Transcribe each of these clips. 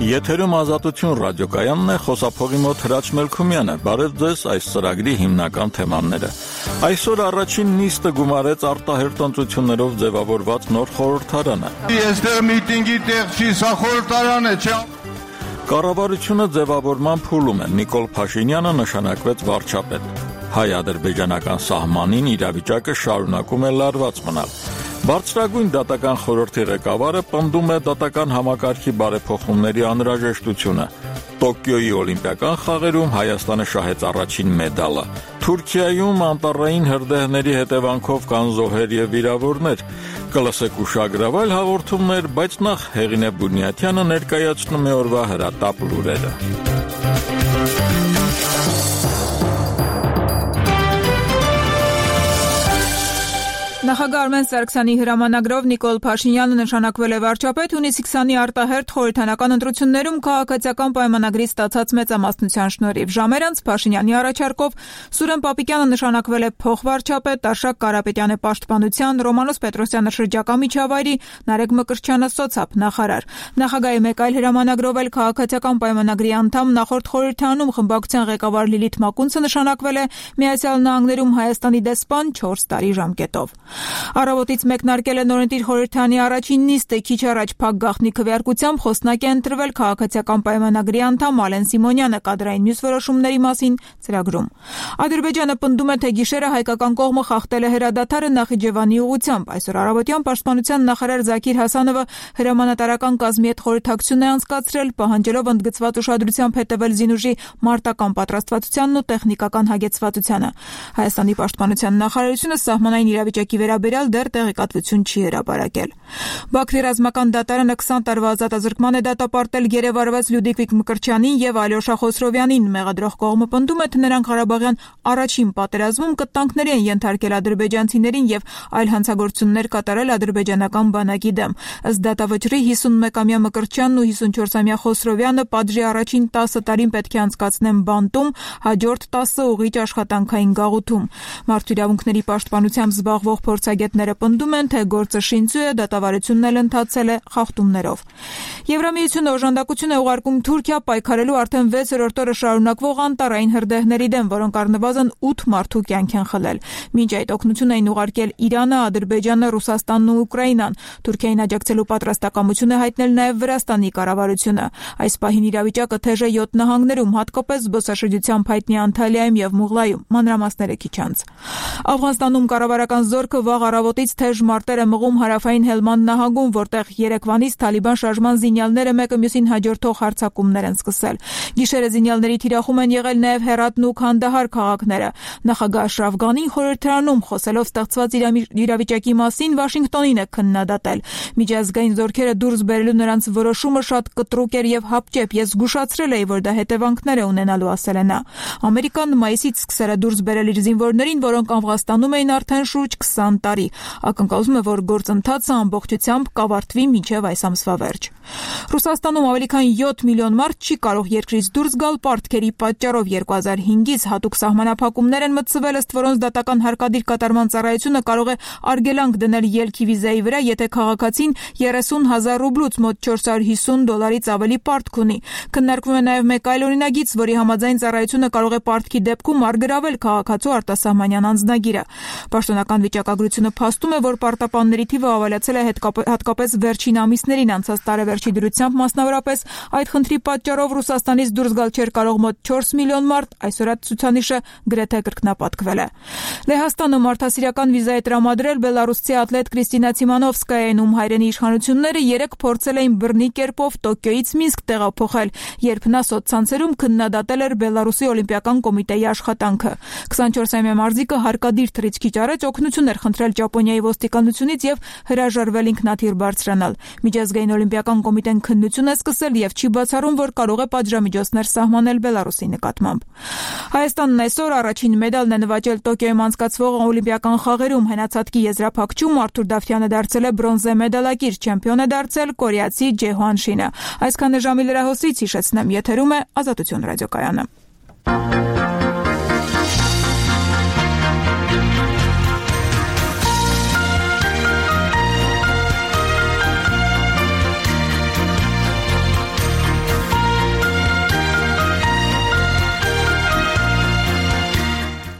Եթերում Ազատություն ռադիոկայանն է, խոսափողի մոտ Հրաչ Մելքումյանը։ Բարև ձեզ, այս ծրագրի հիմնական թեմաները։ Այսօր առաջին նիստը գումարեց արտահերթ ընտրություններով ձևավորված նոր խորհրդարանը։ Այստեղ միտինգի տեղ չի, սա խորհրդարան է, չէ՞։ Կառավարությունը ձևավորման փուլում է։ Նիկոլ Փաշինյանը նշանակվեց վարչապետ։ Հայ-ադրբեջանական սահմանին իրավիճակը շարունակում է լարված մնալ։ Բարձրագույն դատական խորհրդի ղեկավարը պնդում է դատական համակարգի բարեփոխումների անհրաժեշտությունը։ Տոկիոյի օլիմպիական խաղերում Հայաստանը շահեց առաջին մեդալը։ Թուրքիայում անտառային հրդեհների հետևանքով կան զոհեր եւ վիրավորներ։ Կլսեք ուշագրավայել հաղորդումներ, բայց նախ Հեղինե Բունյաթյանը ներկայացնում է օրվա հրատապ լուրերը։ Նախագահ Արմեն Սարգսյանի հրամանագրով Նիկոլ Փաշինյանը նշանակվել է վարչապետ։ Հունիսի 20-ի արտահերթ խորհրդանական ընտրություններում քաղաքացիական պայմանագրի ստացած մեծամասնության շնորհիվ ժամեր անց Փաշինյանի առաջարկով Սուրեն Պապիկյանը նշանակվել է փոխվարչապետ, Արշակ Կարապետյանը պաշտպանության, Ռոմանոս Պետրոսյանը շրջակա միջավայրի, Նարեկ Մկրտչյանը սոցապ նախարար։ Նախագահի մեկ այլ հրամանագրով էլ քաղաքացիական պայմանագրի անդամ նախորդ խորհրդարանում խմբակցության ղեկավար Լիլիթ Մակունցը նշանակվել է Միացյալ Նահանգներում Հայաստանի դեսպան 4 տարի ժամկետով։ Առավոտից մեկնարկել է նորընտիր խորհրդարանի առաջին նիստը։ Քիչ առաջ փակ գաղտնի քվեարկությամբ խոսնակ է ընտրվել քաղաքացիական պայմանագրի անդամ Ալեն Սիմոնյանը կադրային մյուս որոշումների մասին ծրագրում։ Ադրբեջանը պնդում է, թե գիշերը հայկական կողմը խախտել է հրադադարը Նախիջևանի ուղղությամբ։ Այսօր առավոտյան պաշտպանության նախարար Զաքիր Հասանովը հրամանատարական կազմի հետ խորհրդակցություն է անցկացրել, պահանջելով ընդգծված ուշադրությամբ հետևել զինուժի մարտական պատրաստվածությանն ու տեխնիկական հագեցվածությանը։ Հայաստանի պաշտպանության նախարարությունը սահմանային իրավիճակի վերաբերյալ դեռ տեղեկատվություն չի հրապարակել։ Բաքվի ռազմական դատարանը 20 տարվա ազատազրկման է դատապարտել գերեվարված Լյուդվիգ Մկրտչյանին եւ Ալյոշա Խոսրովյանին։ Մեղադրող կողմը պնդում է, թե նրանք Ղարաբաղյան առաջին պատերազմում կտանքների են ենթարկել ադրբեջանցիներին եւ այլ հանցագործություններ կատարել ադրբեջանական բանակի դեմ։ Ըստ դատավճռի 51-ամյա Մկրտչյանն ու 54-ամյա Խոսրովյանը պատժի առաջին 10 տարին պետք է անցկացնեն բանտում, հաջորդ 10-ը ուղիղ աշխատանքային գաղութում։ Մարդու իրավունքների պաշտպանությամբ զբաղվող փորձագետները պնդում են, թե գործը շինծու է, դատավարությունն էլ ընթացել է խախտումներով։ Եվրամիությունը օժանդակություն է ուղարկում Թուրքիա պայքարելու արդեն 6-րդ օրը շարունակվող անտառային հրդեհների դեմ, որոնք առնվազն 8 մարդու կյանք են խլել։ Մինչ այդ օգնություն էին ուղարկել Իրանը, Ադրբեջանը, Ռուսաստանն ու Ուկրաինան։ Թուրքիային աջակցելու պատրաստակամություն է հայտնել նաև Վրաստանի կառավարությունը։ Այս պահին իրավիճակը թեժ է 7 նահանգներում, հատկապես զբոսաշրջությամբ հայտնի Անտալիայում եւ Մուղլայում։ Մանրամասները քիչ անց։ Աֆղանստանում կառավարական զորքը վաղ առավոտից թեժ մարտեր է մղում հարավային Հելմանդ նահանգում, որտեղ երեկվանից Թալիբան շարժման զինյալները մեկը մյուսին հաջորդող հարձակումներ են սկսել։ Գիշերը զինյալների թիրախում են եղել նաև Հերատն ու Քանդահար քաղաքները։ Նախագահ Աշրաֆ Գանին խորհրդարանում խոսելով ստեղծված իրավիճակի մասին Վաշինգտոնին է քննադատել։ Միջազգային զորքերը դուրս բերելու նրանց որոշումը շատ կտրուկ էր եւ հապճեպ։ Ես զգուշացրել էի, որ դա հետևանքներ է ունենալու, ասել է նա։ Ամերիկան մայիսից սկսել է դուրս բերել իր զինվորներին, որոնք Աֆղանստանում էին արդեն շուրջ 20 տարի։ Ակնկալվում է, որ գործընթացը ամբողջությամբ կավարտվի մինչև այս ամսվա վերջ։ Ռուսաստանում ավելի քան 7 միլիոն մարդ չի կարող երկրից դուրս գալ պարտքերի պատճառով։ 2005-ից հատուկ սահմանափակումներ են մտցվել, ըստ որոնց դատական հարկադիր կատարման ծառայությունը կարող է արգելանք դնել ելքի վիզայի վրա, եթե քաղաքացին 30,000 ռուբլուց մոտ $450 ավելի պարտք ունի։ Քննարկվում է նաև մեկ այլ օրինագիծ, որի համաձայն ծառայությունը կարող է պարտքի դեպքում արգրավել քաղաքացու արտասահմանյան անձնագիրը։ Պաշտոնական վիճակագրությունը փաստում է, որ պարտապանների թիվը ավելացել է հատկապես վերջին ամիսներին անցած տարեվերջի դրությամբ, մասնավորապես այդ խնդրի պատճառով Ռուսաստանից դուրս գալ չէր կարող մոտ 4 միլիոն մարդ, այսօր այդ ցուցանիշը գրեթե կրկնապատկվել է։ Լեհաստանը մարդասիրական վիզա է տրամադրել բելարուսցի աթլետ Կրիստինա Ցիմանովսկայային, ում հայրենի իշխանությունները երեկ փորձել էին բռնի կերպով Տոկիոյից Մինսկ տեղափոխել, երբ նա սոցցանցերում քննադատել էր Բելարուսի օլիմպիական կոմիտեի աշխատանքը։ 24-ամյա մարզիկը հարկադիր թռիչքի ճարեց օգնություն էր խնդրել Ճապոնիայի ոստիկանությունից եւ հրաժարվել ինքնաթիռ բարձրանալ։ Միջազգային օլիմպիական կոմիտեն քննություն է սկսել եւ չի բացառում, որ կարող է պատժամիջոցներ սահմանել Բելարուսի նկատմամբ։ Հայաստանն այսօր առաջին մեդալն է նվաճել Տոկիոյում անցկացվող օլիմպիական խաղերում։ Հենացածքի եզրափակչում Արթուր Դավթյանը դարձել է բրոնզե մեդալակիր, չեմպիոն է դարձել կորեացի Ջեհուան Շինը։ Այսքանը ժամի լրահոսից հիշեցնեմ, եթերում է Ազատություն ռադիոկայանը։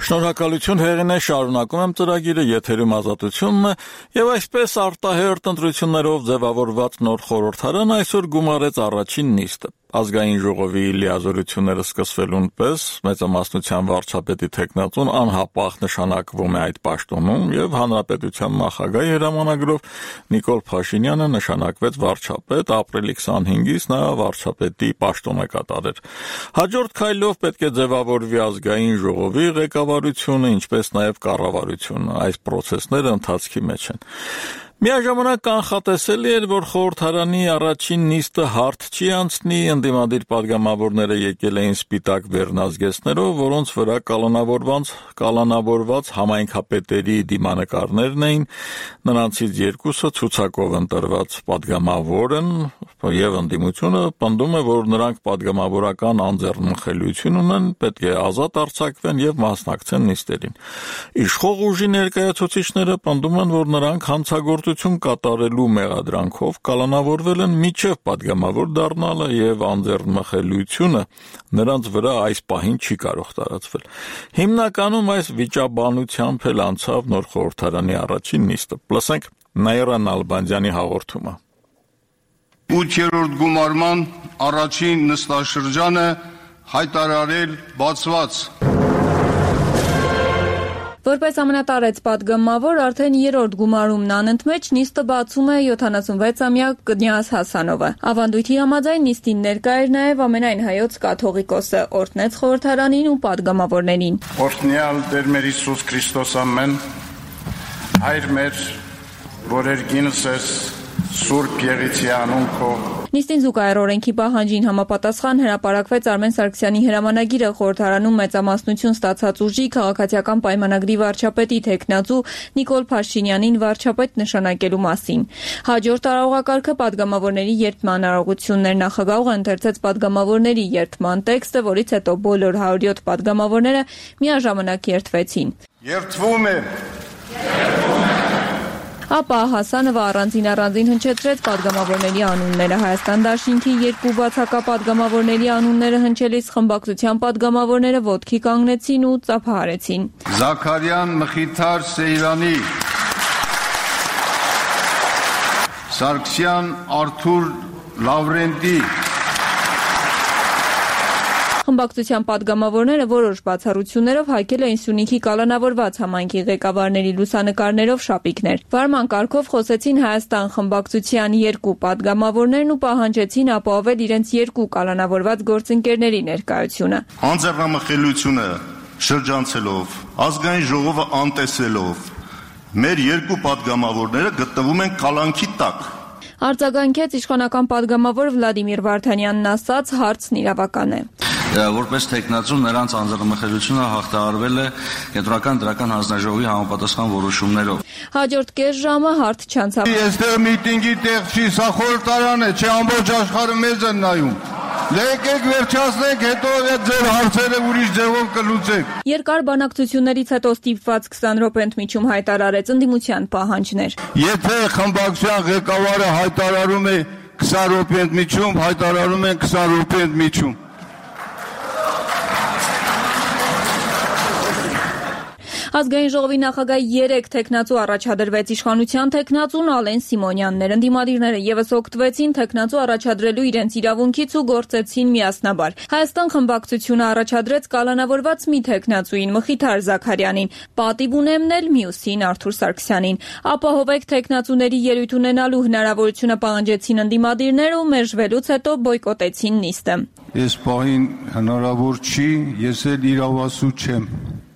Շնորհակալություն Հեղինե, շարունակում եմ ծրագիրը, եթերում Ազատությունն է, եւ այսպես արտահերթ ընտրություններով ձևավորված նոր խորհրդարան այսօր գումարեց առաջին նիստը։ Ազգային ժողովի լիազորությունները սկսվելուն պես մեծամասնության վարչապետի թեկնածուն անհապաղ նշանակվում է այդ պաշտոնում եւ հանրապետության նախագահի հրամանագրով Նիկոլ Փաշինյանը նշանակվեց վարչապետ, ապրիլի 25-ից նա վարչապետի պաշտոն է կատարել։ Հաջորդ քայլով պետք է ձևավորվի ազգային ժողովի ղեկավարությունը, ինչպես նաեւ կառավարությունը։ Այս process-ները ընթացքի մեջ են։ Միաժամանակ կանխատեսելի էր, որ խորհրդարանի առաջին նիստը հարթ չի անցնի, ընդդիմադիր падգամավորները եկել էին սպիտակ վերնազգեստներով, որոնց վրա կալանավորված համայնքապետերի դիմանկարներն էին, նրանցից երկուսը ցուցակով ընտրված падգամավոր են, եւ ընդդիմությունը պնդում է, որ նրանք падգամավորական անձեռնմխելիություն ունեն, պետք է ազատ արձակվեն եւ մասնակցեն նիստերին։ Իշխող ուժի ներկայացուցիչները պնդում են, որ նրանք հանցագործություն կատարելու մեղադրանքով կալանավորվել են միջև падգամավոր դառնալը եւ անձեռնմխելիությունը նրանց վրա այս պահին չի կարող տարածվել։ Հիմնականում այս վիճաբանությամբ էլ անցավ նոր խորհրդարանի առաջին նիստը։ Լսենք Նաիրա Նալբանդյանի հաղորդումը։ 8-րդ գումարման առաջին նստաշրջանը հայտարարել բացված։ Որպես ամենատարեց падգամավոր արդեն 3-րդ գումարումն անընդմեջ նիստը բացում է 76-ամյա Կնյազ Հասանովը։ Ավանդույթի համաձայն նիստին ներկա էր նաև ամենայն հայոց կաթողիկոսը, օրհնեց խորհրդարանին ու падգամավորներին։ Օրհնյալ Տեր մեր Հիսուս Քրիստոս ամեն, Հայր մեր, որ երկինս ես Սուրբ Եղիցի անուն քո։ Նիստին զուգահեռ օրենքի պահանջին համապատասխան հրապարակվեց Արմեն Սարգսյանի հրամանագիրը խորհրդարանում մեծամասնություն ստացած ուժի քաղաքացիական պայմանագրի վարչապետի թեկնածու Նիկոլ Փաշինյանին վարչապետ նշանակելու մասին։ Հաջորդ արարողակարգը падգամավորների երդման արարողությունն էր, նախագահողը ընթերցեց падգամավորների երդման տեքստը, որից հետո բոլոր 107 падգամավորները միաժամանակ երդվեցին։ Երդվում է։ Ապա Հասանովը առանձին հնչեցրեց падգամավորների անունները։ Հայաստան Դաշինքի երկու բացակա падգամավորների անունները հնչելիս խմբակցության падգամավորները ոտքի կանգնեցին ու ծափահարեցին։ Զաքարյան Մխիթար Սեյրանի, Սարգսյան Արթուր Լավրենտի։ Խմբակցության падգամավորները որոշ բացառություններով հայկել էին Սյունիքի կալանավորված համայնքի ղեկավարների լուսանկարներով շապիկներ։ Վարման կարգով խոսեցին Հայաստան խմբակցության երկու падգամավորներն ու պահանջեցին ապահովել իրենց երկու կալանավորված գործընկերների ներկայությունը։ Անձեռնամխելիությունը շրջանցելով, ազգային ժողովը անտեսելով, մեր երկու падգամավորները գտնվում են կալանքի տակ։ Արձագանքեց իշխանական падգամավոր Վլադիմիր Վարդանյանն ասաց, հարցն իրավական է։ Որպես թեկնածու նրանց անձեռնմխելիությունը հաղթահարվել է Կենտրոնական դրական հանձնաժողովի համապատասխան որոշումներով։ Հաջորդ կես ժամը հարթ չանցավ։ Այստեղ միտինգի տեղ չի, սա խորհրդարան է, չէ ամբողջ աշխարհը մեզ են նայում։ Եկեք վերջացնենք, հետո ձեր հարցերը ուրիշ ձևով կլուծեք։ Երկար բանակցություններից հետո ստիպված 20 րոպե ընդմիջում հայտարարեց ընդդիմության պահանջներ։ Եթե խմբակցության ղեկավարը հայտարարում է 20 րոպե ընդմիջում, հայտարարում են 20 րոպե ընդմիջում։ Ազգային ժողովի նախագահի 3 թեկնածու առաջադրվեց, իշխանության թեկնածուն Ալեն Սիմոնյանն էր։ Ընդդիմադիրները եւս օգտվեցին թեկնածու առաջադրելու իրենց իրավունքից ու գործեցին միասնաբար։ Հայաստան խմբակցությունը առաջադրեց կալանավորված մի թեկնածուին Մխիթար Զաքարյանին, պատիվ ունեմնել մյուսին Արթուր Սարգսյանին։ Ապահովեք թեկնածուների ելույթ ունենալու հնարավորությունը պահանջեցին ընդդիմադիրները ու մերժվելուց հետո բոյկոտեցին նիստը։ Այս պահին հնարավոր չի, ես էլ իրավասու չեմ։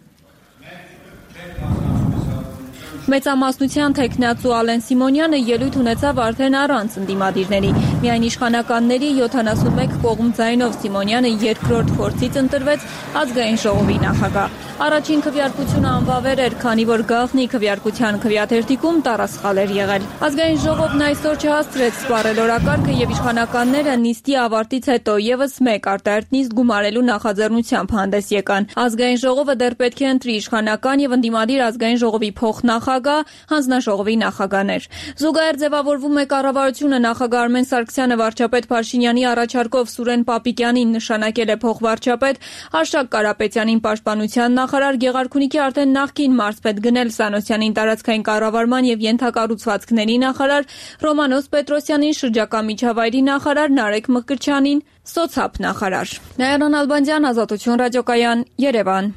Մեծամասնության թեկնածու Ալեն Սիմոնյանը ելույթ ունեցավ արդեն առանց ընդդիմադիրների։ Միայն իշխանականների 71 կողմ ձայնով Սիմոնյանը երկրորդ փորձից ընտրվեց ազգային ժողովի նախագահ։ Առաջին քվեարկությունը անվավեր էր, քանի որ գաղտնի քվեարկության քվեաթերթիկում տառասխալ էր եղել։ Ազգային ժողովն այսօր չհասցրեց սպառել օրակարգը եւ իշխանականները նիստի ավարտից հետո եւս մեկ արտահերթ նիստ գումարելու նախաձեռնությամբ հանդես եկան։ Ազգային ժողովը դեռ պետք է ընտրի իշխանական եւ ընդդիմադիր ազգային ժողովի փոխնախագահ նախագահ, հանձնաժողովի նախագահներ։ Զուգահեռ ձևավորվում է կառավարությունը նախագահ Արմեն Սարգսյանը վարչապետ Փաշինյանի առաջարկով Սուրեն Պապիկյանին նշանակել է փոխվարչապետ, Արշակ Կարապետյանին պաշտպանության նախարար, Գեղարքունիքի արդեն նախկին մարզպետ Գնել Սանոսյանին տարածքային կառավարման եւ ենթակառուցվածքների նախարար, Ռոմանոս Պետրոսյանին շրջակա միջավայրի նախարար, Նարեկ Մկրտչյանին սոցհաբ նախարար։ Նաիրա Նալբանդյան, Ազատություն ռադիոկայան, Երևան։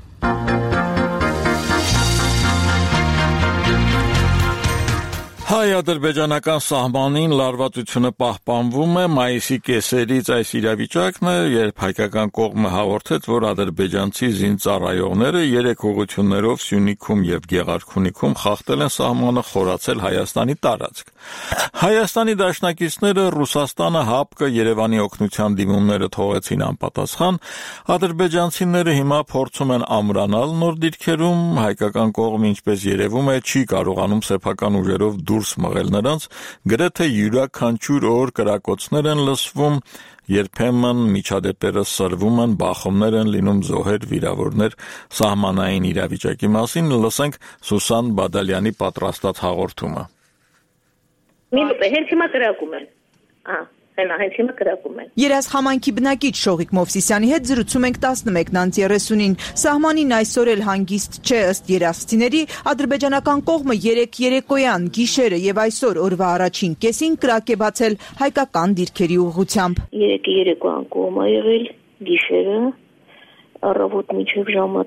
Հայ-ադրբեջանական սահմանին լարվածությունը պահպանվում է մայիսի կեսերից այս իրավիճակն է, երբ հայկական կողմը հաղորդեց, որ ադրբեջանցի զինծառայողները 3 ուղղություններով Սյունիքում եւ Գեղարքունիքում խախտել են սահմանը, խորացել Հայաստանի տարածք։ Հայաստանի դաշնակիցները Ռուսաստանը, ՀԱՊԿ, Երևանի օգնության դիմումները թողեցին անպատասխան, ադրբեջանցիները հիմա փորձում են ամրանալ նոր դիրքերում, հայկական կողմը, ինչպես երևում է, չի կարողանում սեփական ուժերով դուրս մղել նրանց, գրեթե յուրաքանչյուր օր կրակոցներ են լսվում, երբեմն միջադեպերը սրվում են, բախումներ են լինում, զոհեր, վիրավորներ, սահմանային իրավիճակի մասին լսենք Սուսան Բադալյանի պատրաստած հաղորդումը։ Հենց հիմա կրակում են։ Հենց հիմա կրակում են։ Երազխամանքի բնակիչ Շողիկ Մովսիսյանի հետ զրուցում ենք 11:30-ին։ Սահմանին այսօր էլ հանգիստ չէ ըստ երազցիների, ադրբեջանական կողմը 3 երեկոյան, գիշերը եւ այսօր օրվա առաջին կեսին կրակ է բացել հայկական դիրքերի ուղղությամբ։ 3 երեկոյան կողմ ա եղել, գիշերը առավոտ մինչև ժամը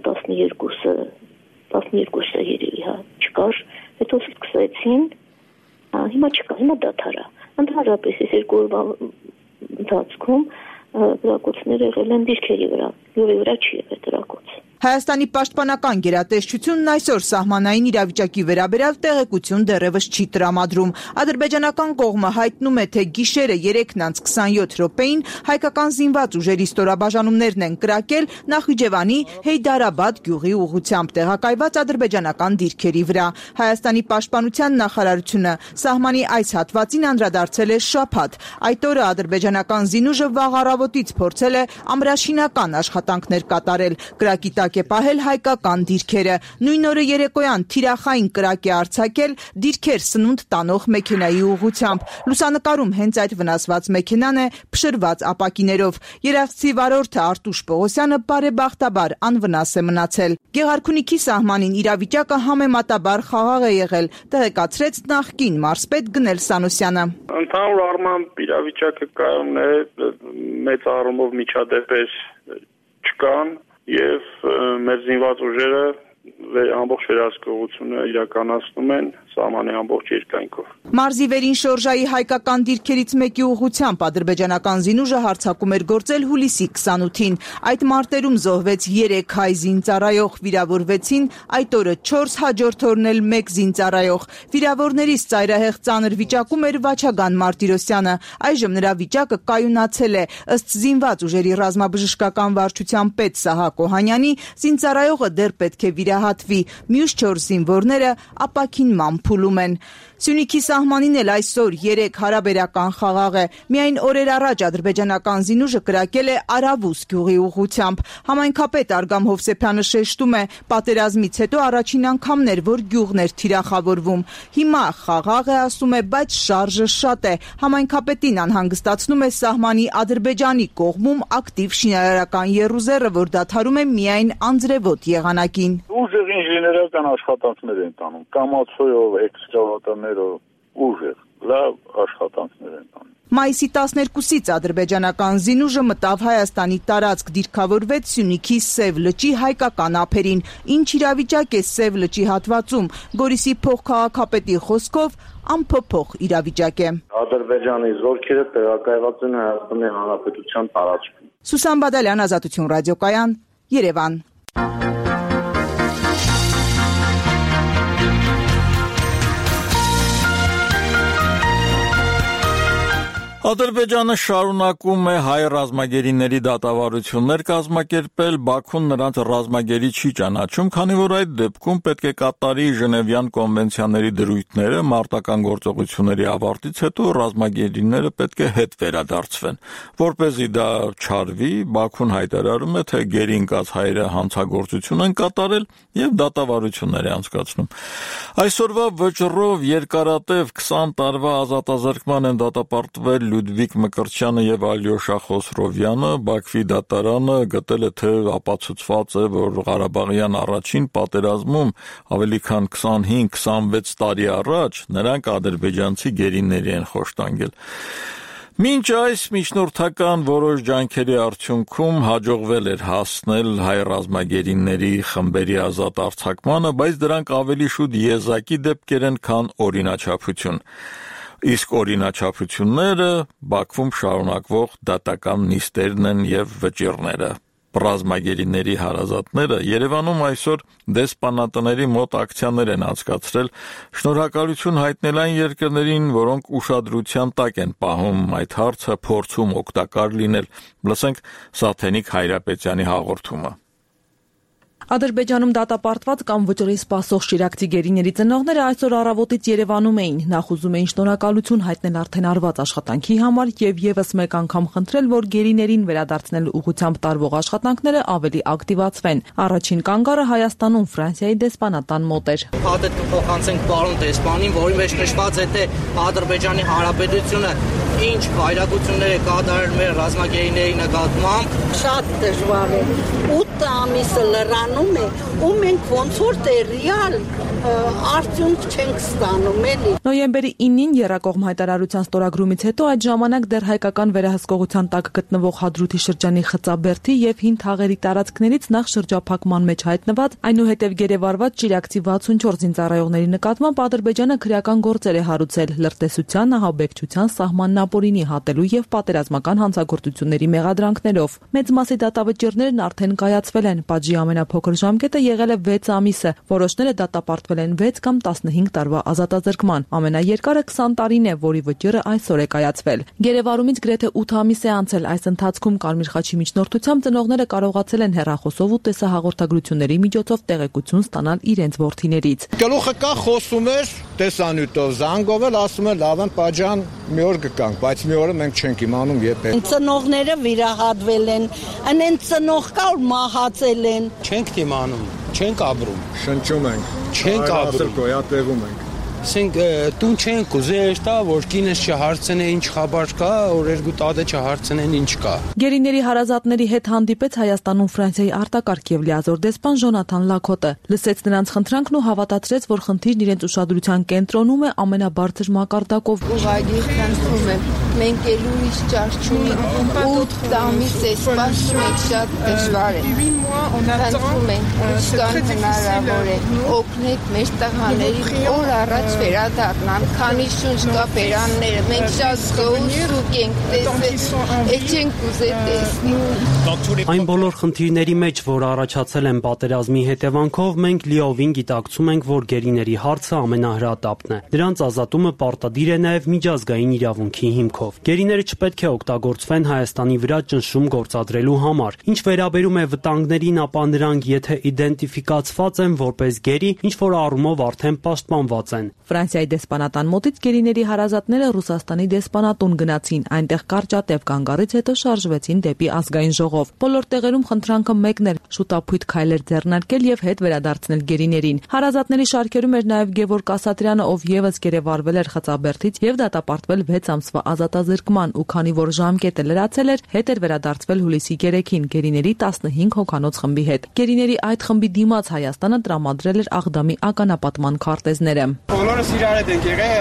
12-ը երևի, չկար, հետո սկսեցին, հիմա չկա, հիմա դադար ա։ Ընդհանրապես այս 2 օրվա ընթացքում կրակոցներ եղել են դիրքերի վրա, յուղի վրա չի եղել կրակոց։ Հայաստանի պաշտպանական գերատեսչությունն այսօր սահմանային իրավիճակի վերաբերյալ տեղեկություն դեռևս չի տրամադրում։ Ադրբեջանական կողմը հայտնում է, թե գիշերը 3:27 րոպեին հայկական զինված ուժերի ստորաբաժանումներն են կրակել Նախիջևանի Հեյդարաբադ գյուղի ուղղությամբ տեղակայված ադրբեջանական դիրքերի վրա։ Հայաստանի պաշտպանության նախարարությունը սահմանի այս հատվածին անդրադարձել է շաբաթ։ Այդ օրը ադրբեջանական զինուժը վաղ առավոտից փորձել է ամրաշինական աշխատանքներ կատարել։ Կրակի տակ է պահել հայկական դիրքերը։ Նույն օրը երեկոյան թիրախային կրակ է արձակել դիրքեր սնունդ տանող մեքենայի ուղղությամբ։ Լուսանկարում հենց այդ վնասված մեքենան է փշրված ապակիներով։ Երևցի վարորդը Արտուշ Պողոսյանը բարեբախտաբար անվնաս է մնացել։ Գեղարքունիքի սահմանին իրավիճակը համեմատաբար խաղաղ է եղել, տեղեկացրեց նախկին մարզպետ Գնել Սանոսյանը։ Ընդհանուր առմամբ իրավիճակը կայուն է, մեծ առումով միջադեպեր չկան եւ մեր զինված ուժերը ամբողջ վերահսկողությունը իրականացնում են սահմանի ամբողջ երկայնքով։ Մարզի վերին շորժայի հայկական դիրքերից մեկի ուղղությամբ ադրբեջանական զինուժը հարձակում էր գործել հուլիսի 28-ին։ Այդ մարտերում զոհվեց 3 հայ զինծառայող, վիրավորվեցին այդ օրը 4, հաջորդ օրն էլ 1 զինծառայող։ Վիրավորներից ծայրահեղ ծանր վիճակում էր Վաչագան Մարտիրոսյանը։ Այժմ նրա վիճակը կայունացել է։ Ըստ զինված ուժերի ռազմաբժշկական վարչության պետ Սահակ Օհանյանի, զինծառայողը դեռ պետք է վիրահատվի, մյուս 4 զինվորները ապաքինման փուլում են։ Սյունիքի սահմանին էլ այսօր 3 հարաբերական խաղաղ է։ Միայն օրեր առաջ ադրբեջանական զինուժը կրակել է Արավուս գյուղի ուղղությամբ։ Համայնքապետ Արգամ Հովսեփյանը շեշտում է, պատերազմից հետո առաջին անգամն էր, որ գյուղն էր թիրախավորվում։ Հիմա խաղաղ է, ասում է, բայց շարժը շատ է։ Համայնքապետին անհանգստացնում է սահմանի Ադրբեջանի կողմում ակտիվ շինարարական եռուզեռը, որ դադարում է միայն անձրևոտ եղանակին։ Ուժեղ ինժեներական աշխատանքներ են տանում, կամացոյով, էքսկավատորներով, ուժեղ, լավ աշխատանքներ են տանում։ Մայիսի 12-ից ադրբեջանական զինուժը մտավ Հայաստանի տարածք, դիրքավորվեց Սյունիքի Սև լճի հայկական ափերին։ Ինչ իրավիճակ է Սև լճի հատվածում, Գորիսի փոխքաղաքապետի խոսքով անփոփոխ իրավիճակ է։ Ադրբեջանի զորքերը տեղակայված են Հայաստանի Հանրապետության տարածքում։ Սուսան Բադալյան, Ազատություն ռադիոկայան, Երևան։ Ադրբեջանը շարունակում է հայ ռազմագերիների դատավարություններ կազմակերպել, Բաքուն նրանց ռազմագերի չի ճանաչում, քանի որ այդ դեպքում պետք է կատարի Ժնևյան կոնվենցիաների դրույթները, մարտական գործողությունների ավարտից հետո ռազմագերիները պետք է հետ վերադարձվեն։ Որպեսզի դա չարվի, Բաքուն հայտարարում է, թե գերի ընկած հայերը հանցագործություն են կատարել եւ դատավարություններ է անցկացնում։ Այսօրվա վճռով երկարատև 20 տարվա ազատազրկման են դատապարտվել Լյուդվիգ Մկրտչյանը եւ Ալյոշա Խոսրովյանը, Բաքվի դատարանը գտել է, թե ապացուցված է, որ Ղարաբաղյան առաջին պատերազմում ավելի քան 25-26 տարի առաջ նրանք ադրբեջանցի գերիների են խոշտանգել։ Մինչ այս միջնորդական որոշ ջանքերի արդյունքում հաջողվել էր հասնել հայ ռազմագերիների խմբերի ազատ արձակմանը, բայց դրանք ավելի շուտ եզակի դեպքեր են, քան օրինաչափություն։ Իսկ օրինաչափությունները Բաքվում շարունակվող դատական նիստերն են եւ վճիռները։ Ռազմագերիների հարազատները Երևանում այսօր դեսպանատների մոտ ակցիաներ են անցկացրել, շնորհակալություն հայտնել այն երկրներին, որոնք ուշադրության տակ են պահում այդ հարցը, փորձում օգտակար լինել։ Լսենք Սաթենիկ Հայրապետյանի հաղորդումը։ Ադրբեջանում դատապարտված կամ վճռի սպասող շիրակցի գերիների ծնողները այսօր առավոտից Երևանում էին, նախ ուզում էին շնորհակալություն հայտնել արդեն արված աշխատանքի համար եւ եւս մեկ անգամ խնդրել, որ գերիներին վերադարձնելու ուղղությամբ տարվող աշխատանքները ավելի ակտիվացվեն։ Առաջին կանգառը Հայաստանում Ֆրանսիայի դեսպանատան մոտ էր։ Հատը փոխանցենք պարոն դեսպանին, որի մեջ նշված է, թե Ադրբեջանի Հանրապետությունը ինչ վայրագություններ է կատարել մեր ռազմագերիների նկատմամբ։ Շատ դժվար է 8 ամիսը լրանում է ու մենք ոնց որ ռեալ արդյունք չենք ստանում էլի։ Նոյեմբերի 9-ին Եռակողմ հայտարարության ստորագրումից հետո այդ ժամանակ դեռ հայկական վերահսկողության տակ գտնվող Հադրութի շրջանի Խծաբերդի եւ Հին Թաղերի տարածքներից նախ շրջափակման մեջ հայտնված, այնուհետև գերեվարված ճիրակցի 64 զինծառայողների նկատմամբ Ադրբեջանը քրեական գործեր է հարուցել լրտեսության, ահաբեկչության, սահմանն ապօրինի հատելու եւ պատերազմական հանցագործությունների մեղադրանքներով։ Մեծ մասի դատավճիռներն արդեն կայացվել են, պատժի ամենափոքր ժամկետը եղել է 6 ամիսը, որոշները դատապարտվել են 6 կամ 15 տարվա ազատազրկման, ամենաերկարը 20 տարին է, որի վճիռը այսօր է կայացվել։ Գերեվարումից գրեթե 8 ամիս է անցել, այս ընթացքում Կարմիր խաչի միջնորդությամբ ծնողները կարողացել են հեռախոսով ու տեսահաղորդագրությունների միջոցով տեղեկություն ստանալ իրենց որդիներից։ Գլուխը կա խոսում էր տեսանյութով, զանգով էլ ասում էր լավ են պատժան մի օր գկանք, բայց մի օրը մենք չենք իմանում երբ է։ Ծնողները վիրահատվել են, անեն ծնող կա որ մահացել են։ Չենք իմանում, չենք ապրում։ Շնչում ենք, չենք ապրում, գոյատևում ենք։ Ասենք տուն չենք ուզել տա, որ կինս չհարցնե ինչ խաբար կա, որ երկու տատը չհարցնեն ինչ կա։ Գերիների հարազատների հետ հանդիպեց Հայաստանում Ֆրանսիայի արտակարգ եւ լիազոր դեսպան Ժոնաթան Լաքոտը, լսեց նրանց խնդրանքն ու հավատացրեց, որ խնդիրն իրենց ուշադրության կենտրոնում է ամենաբարձր մակարդակով։ Ուղղակի խնդրում եմ, մենք ելույթ ճարչունի 8 ամիս է սպասում ենք, շատ դժվար է։ Խնդրում ենք, ինչքան հնարավոր է, օգնեք մեր տղաներին, օր առաջ վերադառնան, քանի շունչ կա բերանները, մենք շատ գոհուկ ենք տեսել, չենք ուզել տեսնել։ Այն բոլոր խնդիրների մեջ, որ առաջացել են պատերազմի հետևանքով, մենք լիովին գիտակցում ենք, որ գերիների հարցը ամենահրատապն է։ Դրանց ազատումը պարտադիր է նաև միջազգային իրավունքի հիմքով։ Գերիները չպետք է օգտագործվեն Հայաստանի վրա ճնշում գործադրելու համար։ Ինչ վերաբերում է վտանգներին, ապա նրանք եթե իդենտիֆիկացված են որպես գերի, ինչ որ առումով արդեն պաշտպանված են։ Ֆրանսիայի դեսպանատան մոտից գերիների հարազատները Ռուսաստանի դեսպանատուն գնացին, այնտեղ կարճատև կանգառից հետո շարժվեցին դեպի ազգային ժողով։ Բոլոր տեղերում խնդրանքը մեկն էր՝ շուտապույտ քայլեր ձեռնարկել եւ հետ վերադարձնել գերիներին։ Հարազատների շարքերում էր նաեւ Գևորգ Ասատրյանը, ով եւս գերեվարվել էր Խծաբերդից եւ դատապարտվել 6 ամսվա ազատազրկման, ու քանի որ ժամկետը լրացել էր, հետ էր վերադարձվել հուլիսի 3-ին գերիների 15 հոգանոց խմբի հետ։ Գերիների այդ խմբի դիմաց Հայաստանը տրամադրել էր Աղդամի ականապատման քարտեզները։ Բոլորս իրար հետ ենք եղել,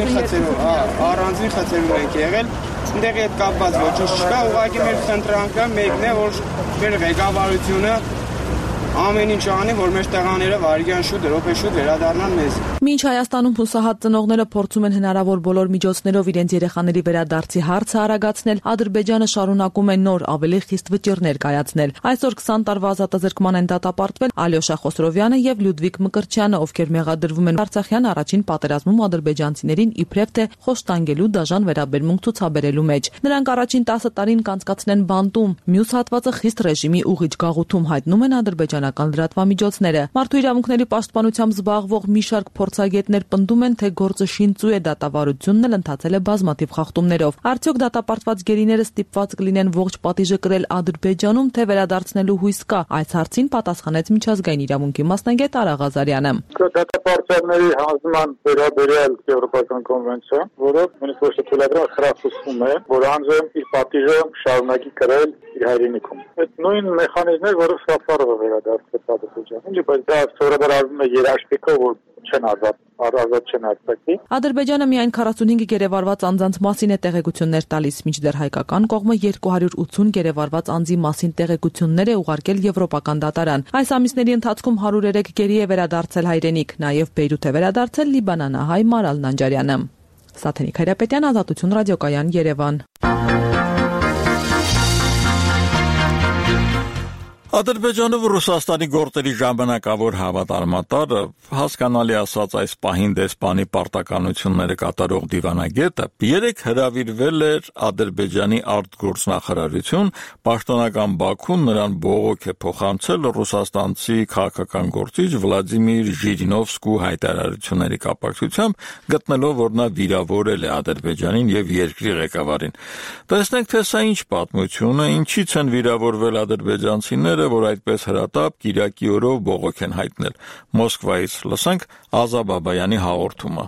առանձին խծերում ենք եղել, ընդեղի հետ կապված ոչինչ չկա, ուղղակի մեր խնդրանքը մեկն է, որ մեր ղեկավարությունը ամեն ինչ անի, որ մեր տղաները վայրկյան շուտ, րոպե շուտ վերադառնան մեզ։ Մինչ Հայաստանում հուսահատ ծնողները փորձում են հնարավոր բոլոր միջոցներով իրենց երեխաների վերադարձի հարցը արագացնել, Ադրբեջանը շարունակում է նոր ավելի խիստ վճիռներ կայացնել։ Այսօր 20 տարվա ազատազրկման են դատապարտվել Ալյոշա Խոսրովյանը եւ Լյուդվիգ Մկրտչյանը, ովքեր մեղադրվում են Արցախյան առաջին պատերազմում ադրբեջանցիներին իբրև թե խոշտանգելու դաժան վերաբերմունք ցուցաբերելու մեջ։ Նրանք առաջին 10 տարին կանցկացնեն բանտում, մյուս հատվածը խիստ ռեժիմի ուղիչ գաղութում, հայտնում են ադրբեջանական լրատվամիջոցները։ Մարդու իրավունքների պաշտպանությամբ զբաղվող մի շարք փորձագետներ պնդում են, թե գործը շինծու է, դատավարությունն էլ ընթացել է բազմաթիվ խախտումներով։ Արդյոք դատապարտված գերիները ստիպված կլինեն ողջ պատիժը կրել Ադրբեջանում, թե վերադարձնելու հույս կա։ Այս հարցին պատասխանեց միջազգային իրավունքի մասնագետ Արա Ղազարյանը։ Դատապարտվածների հանձնման վերաբերյալ եվրոպական կոնվենցիա, որը նույնիսկ ոչ թե թույլատրել խրախուսում է, որ անձը իր պատիժը շարունակի կրել իր հայրենիքում։ Այդ նույն մեխանիզմը, որը Սաֆարովը վերադարձել Ադրբեջանին, բայց դա սովորաբար արվում է երաշխիքով, որ չեն ազատ չեն արձակի։ Ադրբեջանը միայն 45 գերեվարված անձանց մասին է տեղեկություններ տալիս, մինչդեռ հայկական կողմը 280 գերեվարված անձի մասին տեղեկություններ է ուղարկել եվրոպական դատարան։ Այս ամիսների ընթացքում 103 գերի է վերադարձել հայրենիք, նաև Բեյրութ է վերադարձել լիբանանահայ Մարալ Նանջարյանը։ Սաթենիկ Հայրապետյան, Ազատություն ռադիոկայան, Երևան։ Ադրբեջանով Ռուսաստանի գործերի ժամանակավոր հավատարմատարը, հասկանալի ասած այս պահին դեսպանի պարտականությունները կատարող դիվանագետը, երեկ հրավիրվել էր Ադրբեջանի արտգործնախարարություն, պաշտոնական Բաքուն նրան բողոք է փոխանցել ռուսաստանցի քաղաքական գործիչ Վլադիմիր Ժիրինովսկու հայտարարությունների կապակցությամբ, գտնելով, որ նա վիրավորել է Ադրբեջանին եւ երկրի ղեկավարին։ Տեսնենք, թե սա ինչ պատմություն է, ինչից են վիրավորվել ադրբեջանցիները, որ այդպես հրատապ Կիրակի օրով բողոք են հայտնել։ Մոսկվայից լսենք Ազա Բաբայանի հաղորդումը։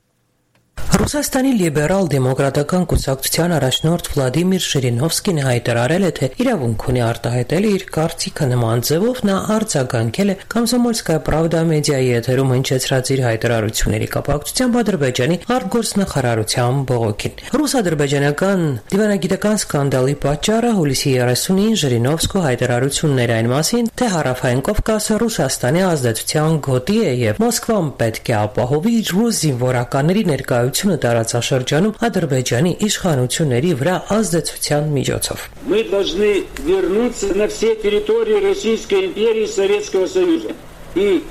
Ռուսաստանի լիբերալ-դեմոկրատական կուսակցության առաջնորդ Վլադիմիր Ժիրինովսկին հայտարարել է, թե իրավունք ունի արտահայտել իր կարծիքը նման ձևով նա արձագանքել է Կոմսոմոլսկայա Պրավդա մեդիայի եթերում հնչեցրած իր հայտարարությունների կապակցությամբ Ադրբեջանի արտգործնախարարության բողոքին։ Ռուս-ադրբեջանական դիվանագիտական սկանդալի պատճառը հուլիսի 30-ին Ժիրինովսկու հայտարարություններ այն մասին, թե Հարավային Կովկասը Ռուսաստանի ազդեցության գոտի է եւ Մոսկվան պետք է ապահովի ռուս զինվորականների ներկայությունը տարածաշրջանում Ադրբեջանի իշխանությունների վրա ազդեցության միջոցով։ Мы должны вернуться на все территории Российской империи и Советского Союза. И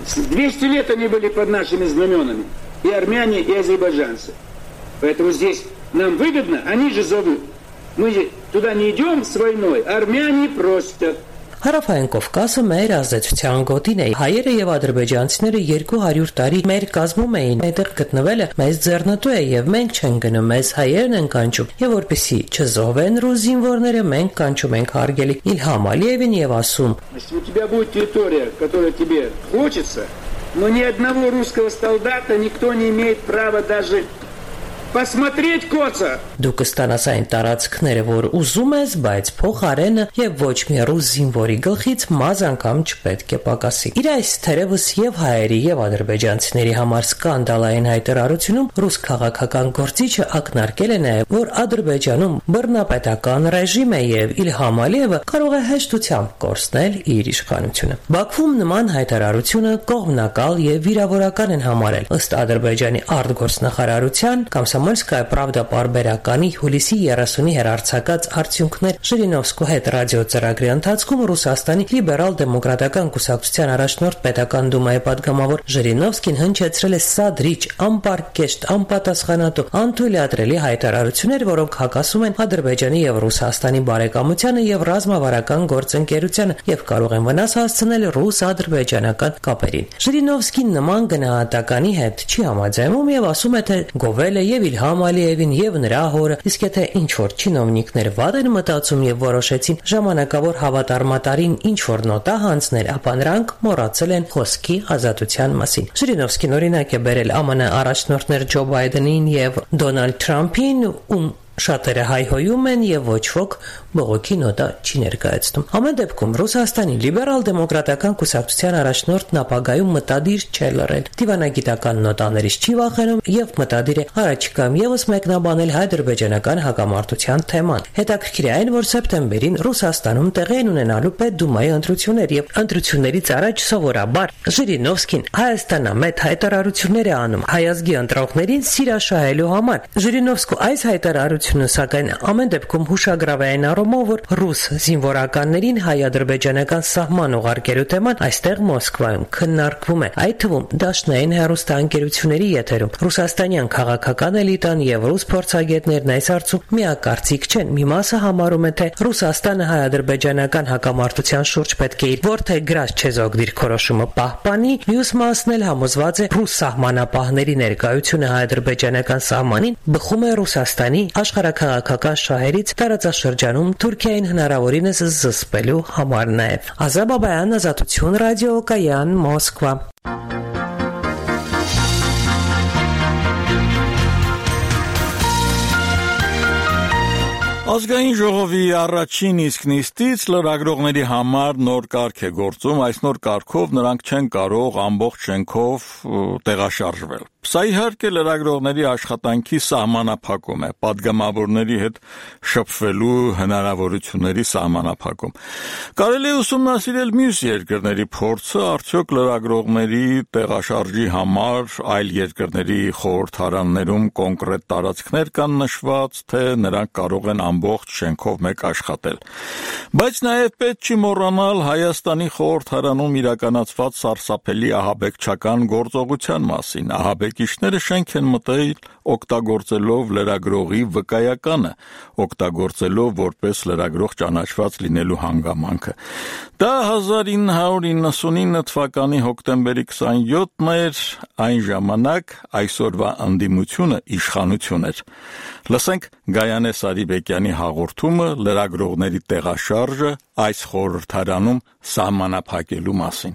200 лет они были под нашими знаменами, и армяне, и азербайджанцы. Поэтому здесь нам выгодно, они же зовут. Мы туда не идем с войной, армяне просят. Հարավային Կովկասը մեր ազդեցության գոտին է։ Հայերը եւ ադրբեջանցիները 200 տարի մեր կազմում էին։ Այդտեղ գտնվելը մեզ ձեռնտու է եւ մենք չենք գնում, մեզ հայերն են կանչում։ Եվ որպեսզի չզոհվեն ռուս զինվորները, մենք կանչում ենք հարգելի Իլհամ Ալիևին եւ ասում. Если у тебя будет территория, которая тебе хочется, но ни одного русского солдата никто не имеет права даже посмотреть коца. Դու կստանաս այն տարածքները, որ ուզում ես, բայց փոխարենը եւ ոչ մի ռուս զինվորի գլխից մազ անգամ չպետք է պակասի։ Իր այս թերևս եւ հայերի եւ ադրբեջանցիների համար սկանդալային հայտարարությունում ռուս քաղաքական գործիչը ակնարկել է նաեւ, որ Ադրբեջանում բռնապետական ռեժիմ է եւ Իլհամ Ալիևը կարող է հեշտությամբ կորցնել իր իշխանությունը։ Բաքվում նման հայտարարությունը կողմնակալ եւ վիրավորական են համարել։ Ըստ Ադրբեջանի արտգործնախարարության Կոմսոմոլսկայա Պրավդա պարբերականի հուլիսի 30-ի հեռարձակած արդյունքներ Ժիրինովսկու հետ ռադիոծրագրի ընթացքում Ռուսաստանի լիբերալ-դեմոկրատական կուսակցության առաջնորդ պետական դումայի падգամավոր Ժիրինովսկին հնչեցրել է սադրիչ, անպարկեշտ, անպատասխանատու, անթույլատրելի հայտարարություններ, որոնք հակասում են Ադրբեջանի եւ Ռուսաստանի բարեկամությանը եւ ռազմավարական գործընկերությանը եւ կարող են վնաս հասցնել ռուս-ադրբեջանական կապերին։ Ժիրինովսկին նման գնահատականի հետ չի համաձայնում եւ ասում է, թե գովել է եւ Իլհամ Ալիևին եւ նրա հորը, իսկ եթե ինչ-որ չինովնիկներ վատ են մտածում եւ որոշեցին ժամանակավոր հավատարմատարին ինչ-որ նոտա հանձնել, ապա նրանք մոռացել են խոսքի ազատության մասին։ Ժիրինովսկին օրինակ է բերել ԱՄՆ առաջնորդներ Ջո Բայդենին եւ Դոնալդ Թրամփին, ում Շատերը հայհոյում են եւ ոչ ոք բողոքի նոտա չի ներկայացնում։ Ամեն դեպքում Ռուսաստանի լիբերալ-դեմոկրատական կուսակցության առաջնորդն ապագայում մտադիր չէ լռել։ Դիվանագիտական նոտաներից չի վախենում եւ մտադիր է առաջիկայում եւս մեկնաբանել հայ-ադրբեջանական հակամարտության թեման։ Հետաքրքիր է այն, որ սեպտեմբերին Ռուսաստանում տեղի են ունենալու Պետդումայի ընտրություններ եւ ընտրություններից առաջ սովորաբար Ժիրինովսկին Հայաստանամետ հայտարարություններ է անում հայազգի ընտրողներին սիրաշահելու համար։ Ժիրինովսկու այս հայտարարությունը սակայն ամեն դեպքում հուշագրավային առումով, որ ռուս զինվորականներին հայ-ադրբեջանական սահման ուղարկելու թեման այստեղ Մոսկվայում քննարկվում է։ Այդ թվում դաշնային հեռուստաընկերությունների եթերում ռուսաստանյան քաղաքական էլիտան եւ ռուս փորձագետներն այս հարցում միակարծիք չեն։ Մի մասը համարում է, թե Ռուսաստանը հայ-ադրբեջանական հակամարտության շուրջ պետք է իր որդեգրած չեզոք դիրքորոշումը պահպանի, մյուս մասն էլ համոզված է ռուս սահմանապահների ներկայությունը հայ-ադրբեջանական սահմանին բխում է Ռուսաստանի աշխարհաքաղաքական շահերից տարածաշրջանում Թուրքիային հնարավորինս զսպելու համար նաև։ Ազա Բաբայան, Ազատություն ռադիո, Կայան, Մոսկվա։ Ազգային ժողովի առաջին իսկ նիստից լրագրողների համար նոր կարգ է գործում, այս նոր կարգով նրանք չեն կարող ամբողջ շենքով տեղաշարժվել։ Սա իհարկե լրագրողների աշխատանքի սահմանափակում է, падգամավորների հետ շփվելու հնարավորությունների սահմանափակում։ Կարելի է ուսումնասիրել մյուս երկրների փորձը, արդյոք լրագրողների տեղաշարժի համար այլ երկրների խորհրդարաններում կոնկրետ տարածքներ կան նշված, թե նրանք կարող են ամբողջ շենքով մեկ աշխատել։ Բայց նաև պետք չի մոռանալ Հայաստանի խորհրդարանում իրականացված սարսափելի ահաբեկչական գործողության մասին։ Ահաբեկիչները շենք են մտել օգտագործելով լրագրողի վկայականը, օգտագործելով որպես լրագրող ճանաչված լինելու հանգամանքը։ Դա 1999 թվականի հոկտեմբերի 27-ն էր, այն ժամանակ այսօրվա ընդդիմությունը իշխանություն էր։ Լսենք Գայանե Սարիբեկյանի հաղորդումը լրագրողների տեղաշարժը այս խորհրդարանում սահմանափակելու մասին։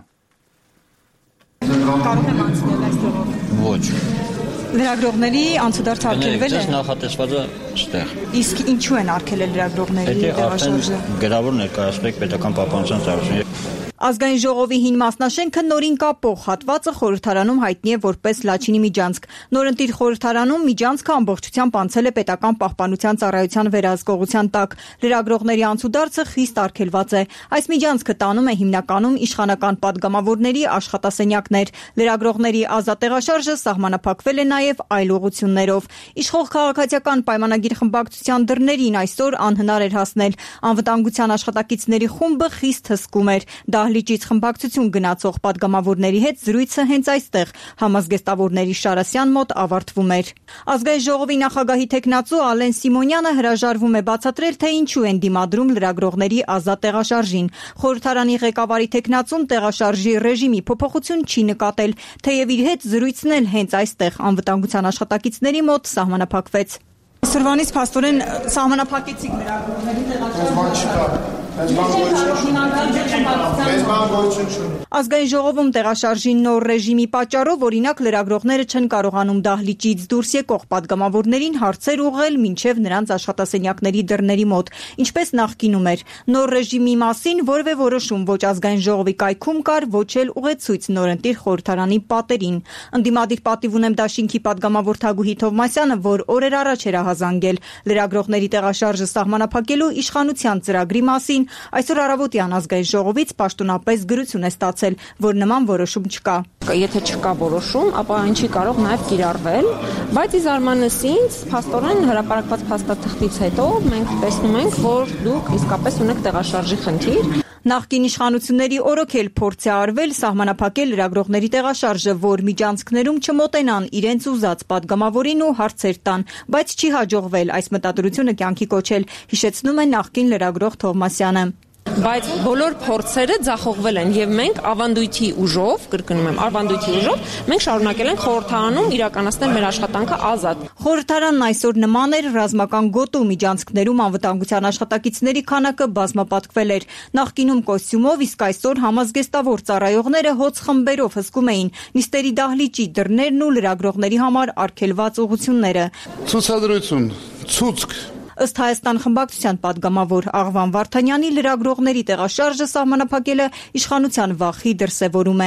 Կարող եմ անցնել այստեղով։ Ոչ։ Լրագրողների անցուդարձ արգելվել է։ Այս նախատեսվածը ստեղ։ Իսկ ինչու են արգելել լրագրողների տեղաշարժը։ Գրավոր ներկայացրեք պետական պահպանության ծառայությունը։ Ազգային ժողովի հին մասնաշենքը նորին կապող հատվածը խորհրդարանում հայտնի է որպես Լաչինի միջանցք։ Նորընտիր խորհրդարանում միջանցքը ամբողջությամբ անցել է պետական պահպանության ծառայության վերահսկողության տակ։ Լրագրողների անցուդարձը խիստ արգելված է։ Այս միջանցքը տանում է հիմնականում իշխանական падգամավորների աշխատասենյակներ։ Լրագրողների ազատ տեղաշարժը սահմանափակվել է նաև այլ ուղղություններով։ Իշխող քաղաքացիական պայմանագիր խմբակցության դռներին այսօր անհնար էր հասնել։ Անվտանգության աշխատակիցների խումբը խիստ հսկում էր։ Դահլիճից խմբակցություն գնացող падգամավորների հետ զրույցը հենց այստեղ համազգեստավորների Շարասյան մոտ ավարտվում էր։ Ազգային ժողովի նախագահի տեխնացու Ալեն Սիմոնյանը հրաժարվում է բացատրել, թե ինչու են դիմադրում լրագրողների ազատ տեղաշարժին։ Խորհրդարանի ղեկավարի տեխնացուն տեղաշարժի ռեժիմի փոփոխություն չի նկատել, թեև իր հետ զրույցն էլ հենց այստեղ անվտանգության աշխատակիցների մոտ սահմանափակվեց։ Այսօրվանից փաստորեն սահմանափակեցիք լրագրողների տեղաշարժը։ Ազգային ժողովում տեղաշարժի նոր ռեժիմի պատճառով օրինակ լրագրողները չեն կարողանում դահլիճից դուրս եկող падգամավորներին հարցեր ուղղել մինչև նրանց աշխատասենյակների դռների մոտ, ինչպես նախկինում էր։ Նոր ռեժիմի մասին որևէ որոշում ոչ ազգային ժողովի կայքում կար, ոչ էլ ուղեցույց նորընտիր խորհրդարանի պատերին։ Ընդդիմադիր պատիվ ունեմ դաշինքի падգամավոր Թագուհի Թովմասյանը, որ օրեր առաջ էր ահազանգել լրագրողների տեղաշարժը սահմանափակելու իշխանության ծրագրի մասին, այսօր առավոտյան ազգային ժողովից պաշտոնապես գրություն է ստացել, որ նման որոշում չկա։ Եթե չկա որոշում, ապա ինչի կարող նաև կիրառվել, բայց ի զարմանս ինձ, փաստորեն հրապարակված փաստաթղթից հետո մենք տեսնում ենք, որ դուք իսկապես ունեք տեղաշարժի խնդիր։ Նախկին իշխանությունների օրոքել փորձ է արվել սահմանափակել լրագրողների տեղաշարժը, որ միջանցքներում չմոտենան իրենց ուզած падգամավորին ու հարցեր տան, բայց չի հաջողվել այս մտադրությունը կյանքի կոչել, հիշեցնում է նախկին լրագրող Թովմասյանը։ բայց բոլոր փորձերը ձախողվել են եւ մենք ավանդույթի ուժով, կրկնում եմ, ավանդույթի ուժով մենք շարունակել ենք խորհրդարանում իրականացնել մեր աշխատանքը ազատ։ Խորհրդարանն այսօր նման էր ռազմական գոտու միջանցքներում անվտանգության աշխատակիցների քանակը բազմապատկվել էր։ Նախկինում կոստյումով, իսկ այսօր համազգեստավոր ծառայողները հոց խմբերով հսկում էին նիստերի դահլիճի դռներն ու լրագրողների համար արգելված ուղղությունները։ Ցուցադրություն, ցուցկ։ Ըստ Հայաստան խմբակցության падգամավոր Աղվան Վարդանյանի լրագրողների տեղաշարժը սահմանափակելը իշխանության վախի դրսևորում է։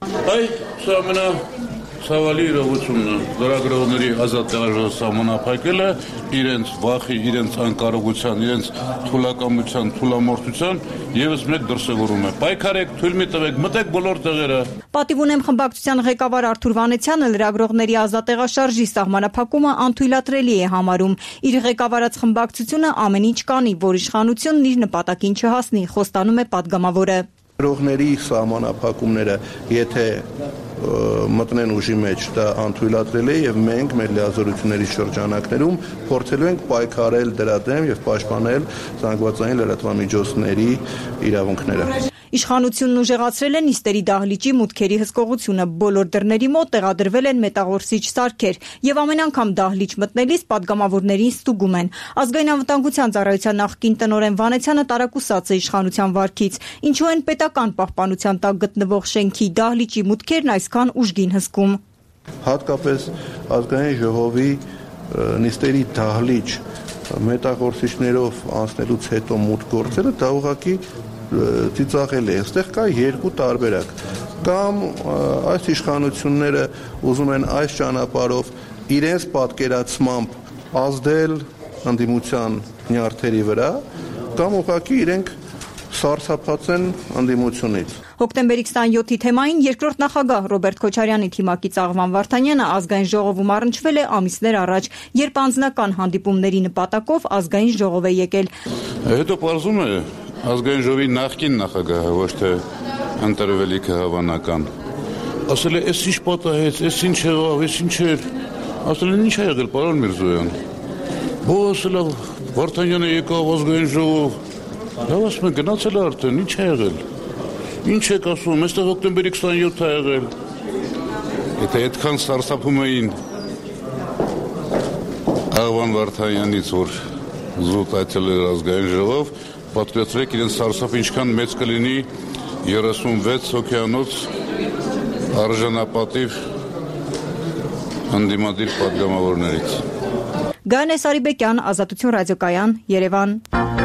Սա ցավալի իրողությունն է, լրագրողների ազատ տեղաշարժը սահմանափակելը իրենց վախի, իրենց անկարողության, իրենց թուլակամության, թուլամորթության եւս մեկ դրսևորում է։ Պայքարեք, թույլ մի տվեք, մտեք բոլոր տեղերը։ Պատիվ ունեմ խմբակցության ղեկավար Արթուր Վանեցյանը լրագրողների ազատ տեղաշարժի սահմանափակումը անթույլատրելի է համարում։ Իր ղեկավարած խմբակցությունը ամեն ինչ կանի, որ իշխանությունն իր նպատակին չհասնի, խոստանում է падգամավորը։ Լրագրողների սահմանափակումները, եթե մտնեն ուժի մեջ, դա անթույլատրել է եւ մենք մեր լիազորությունների շրջանակներում փորձելու ենք պայքարել դրա դեմ եւ պաշտպանել զանգվածային լրատվամիջոցների իրավունքները։ Իշխանությունն ուժեղացրել է նիստերի դահլիճի մուտքերի հսկողությունը, բոլոր դռների մոտ տեղադրվել են մետաղորսիչ սարքեր եւ ամեն անգամ դահլիճ մտնելիս падգամավորներին ստուգում են։ Ազգային անվտանգության ծառայության նախկին տնօրեն Վանեցյանը տարակուսած է իշխանության վարքից, ինչու են պետական պահպանության տակ գտնվող շենքի դահլիճի մուտքերն այսքան ուժգին հսկում։ Հատկապես ազգային ժողովի նիստերի դահլիճ մետաղորսիչներով անցնելուց հետո մուտք գործելը դա ուղղակի ծիծաղել է։ Այստեղ կա երկու տարբերակ։ Կամ այս իշխանությունները ուզում են այս ճանապարհով իրենց պատկերացմամբ ազդել ընդդիմության նյարդերի վրա, կամ ուղղակի իրենք սարսափած են ընդդիմությունից։ Հոկտեմբերի 27-ի թեմային երկրորդ նախագահ Ռոբերտ Քոչարյանի թիմակից Աղվան Վարդանյանը ազգային ժողովում առնչվել է ամիսներ առաջ, երբ անձնական հանդիպումների նպատակով ազգային ժողով է եկել։ Հետո պարզում է ազգային ժողովի նախկին նախագահը, ոչ թե ընտրվելիքը հավանական։ Ասել է, «Էս ինչ պատահեց, էս ինչ եղավ, էս ինչ էր»։ Ասել են, «Ինչ է եղել, պարոն Միրզոյան»։ Ասել է, Վարդանյանը եկավ ազգային ժողով։ Լավ ասում են, գնացել է արդեն, ինչ է եղել։ Ինչ եք ասում, այստեղ հոկտեմբերի 27-ը է եղել։ Եթե այդքան սարսափում էին Աղվան Վարդանյանից, որ զուտ այցել էր ազգային ժողով, պատկերացրեք իրենց սարսափը ինչքան մեծ կլինի 36 հոգեանոց արժանապատիվ ընդդիմադիր падգամավորներից։ Գայանե Սարիբեկյան, Ազատություն ռադիոկայան, Երևան։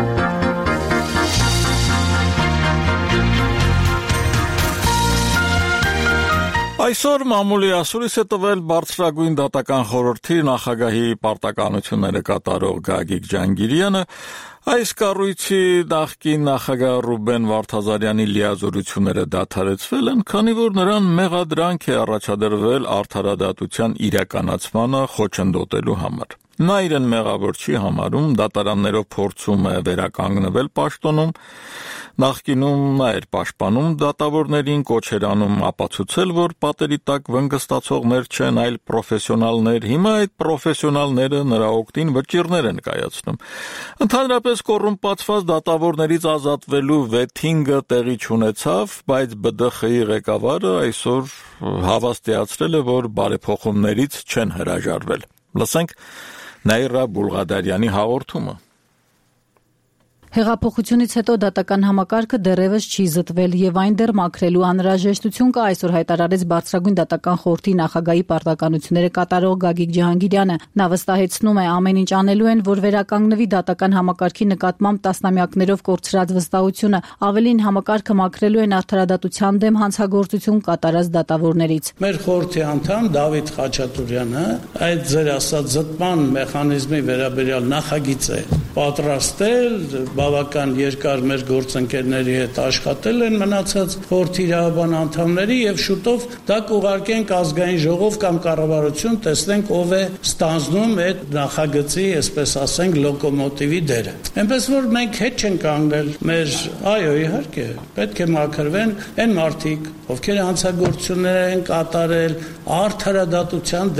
Այսօր մամուլի ասուրիս է տվել բարձրագույն դատական խորհրդի նախագահի պարտականությունները կատարող Գագիկ Ջանգիրյանը։ Այս կառույցի նախկին նախագահ Ռուբեն Վարդազարյանի լիազորությունները դադարեցվել են, քանի որ նրան մեղադրանք է առաջադրվել արդարադատության իրականացմանը խոչընդոտելու համար։ Նա իրեն մեղավոր չի համարում, դատարաններով փորձում է վերականգնվել պաշտոնում։ Նախկինում նա էր պաշտպանում դատավորներին, կոչեր անում ապացուցել, որ պատերի տակ վնգստացողներ չեն, այլ պրոֆեսիոնալներ։ Հիմա այդ պրոֆեսիոնալները նրա օգտին վճիռներ են կայացնում։ Ընդհանրապես կոռումպացված դատավորներից ազատվելու վեթինգը տեղի չունեցավ, բայց ԲԴԽ-ի ղեկավարը այսօր հավաստիացրել է, որ բարեփոխումներից չեն հրաժարվել։ Լսենք Նաիրա Բուլղադարյանի հաղորդումը։ Հեղափոխությունից հետո դատական համակարգը դեռևս չի զտվել եւ այն դեռ մաքրելու անհրաժեշտություն կա, այսօր հայտարարեց բարձրագույն դատական խորհրդի նախագահի պարտականությունները կատարող Գագիկ Ջահանգիրյանը։ Նա վստահեցնում է, ամեն ինչ անելու են, որ վերականգնվի դատական համակարգի նկատմամբ տասնամյակներով կորցրած վստահությունը, ավելին համակարգը մաքրելու են արդարադատության դեմ հանցագործություն կատարած դատավորներից։ Մեր խորհրդի անդամ Դավիթ Խաչատուրյանը այդ ձեր ասած զտման մեխանիզմի վերաբերյալ նախագիծ է պատրաստել, բավական երկար մեր գործընկերների հետ աշխատել են մնացած խորհրդի իրավաբան անդամների եւ շուտով դա կուղարկենք ազգային ժողով կամ կառավարություն, տեսնենք ով է ստանձնում այդ նախագծի, այսպես ասենք, լոկոմոտիվի դերը։ Այնպես որ մենք հետ չենք կանգնել մեր, այո, իհարկե, պետք է մաքրվեն այն մարդիկ, ովքեր հանցագործություններ են կատարել արդարադատության դեմ։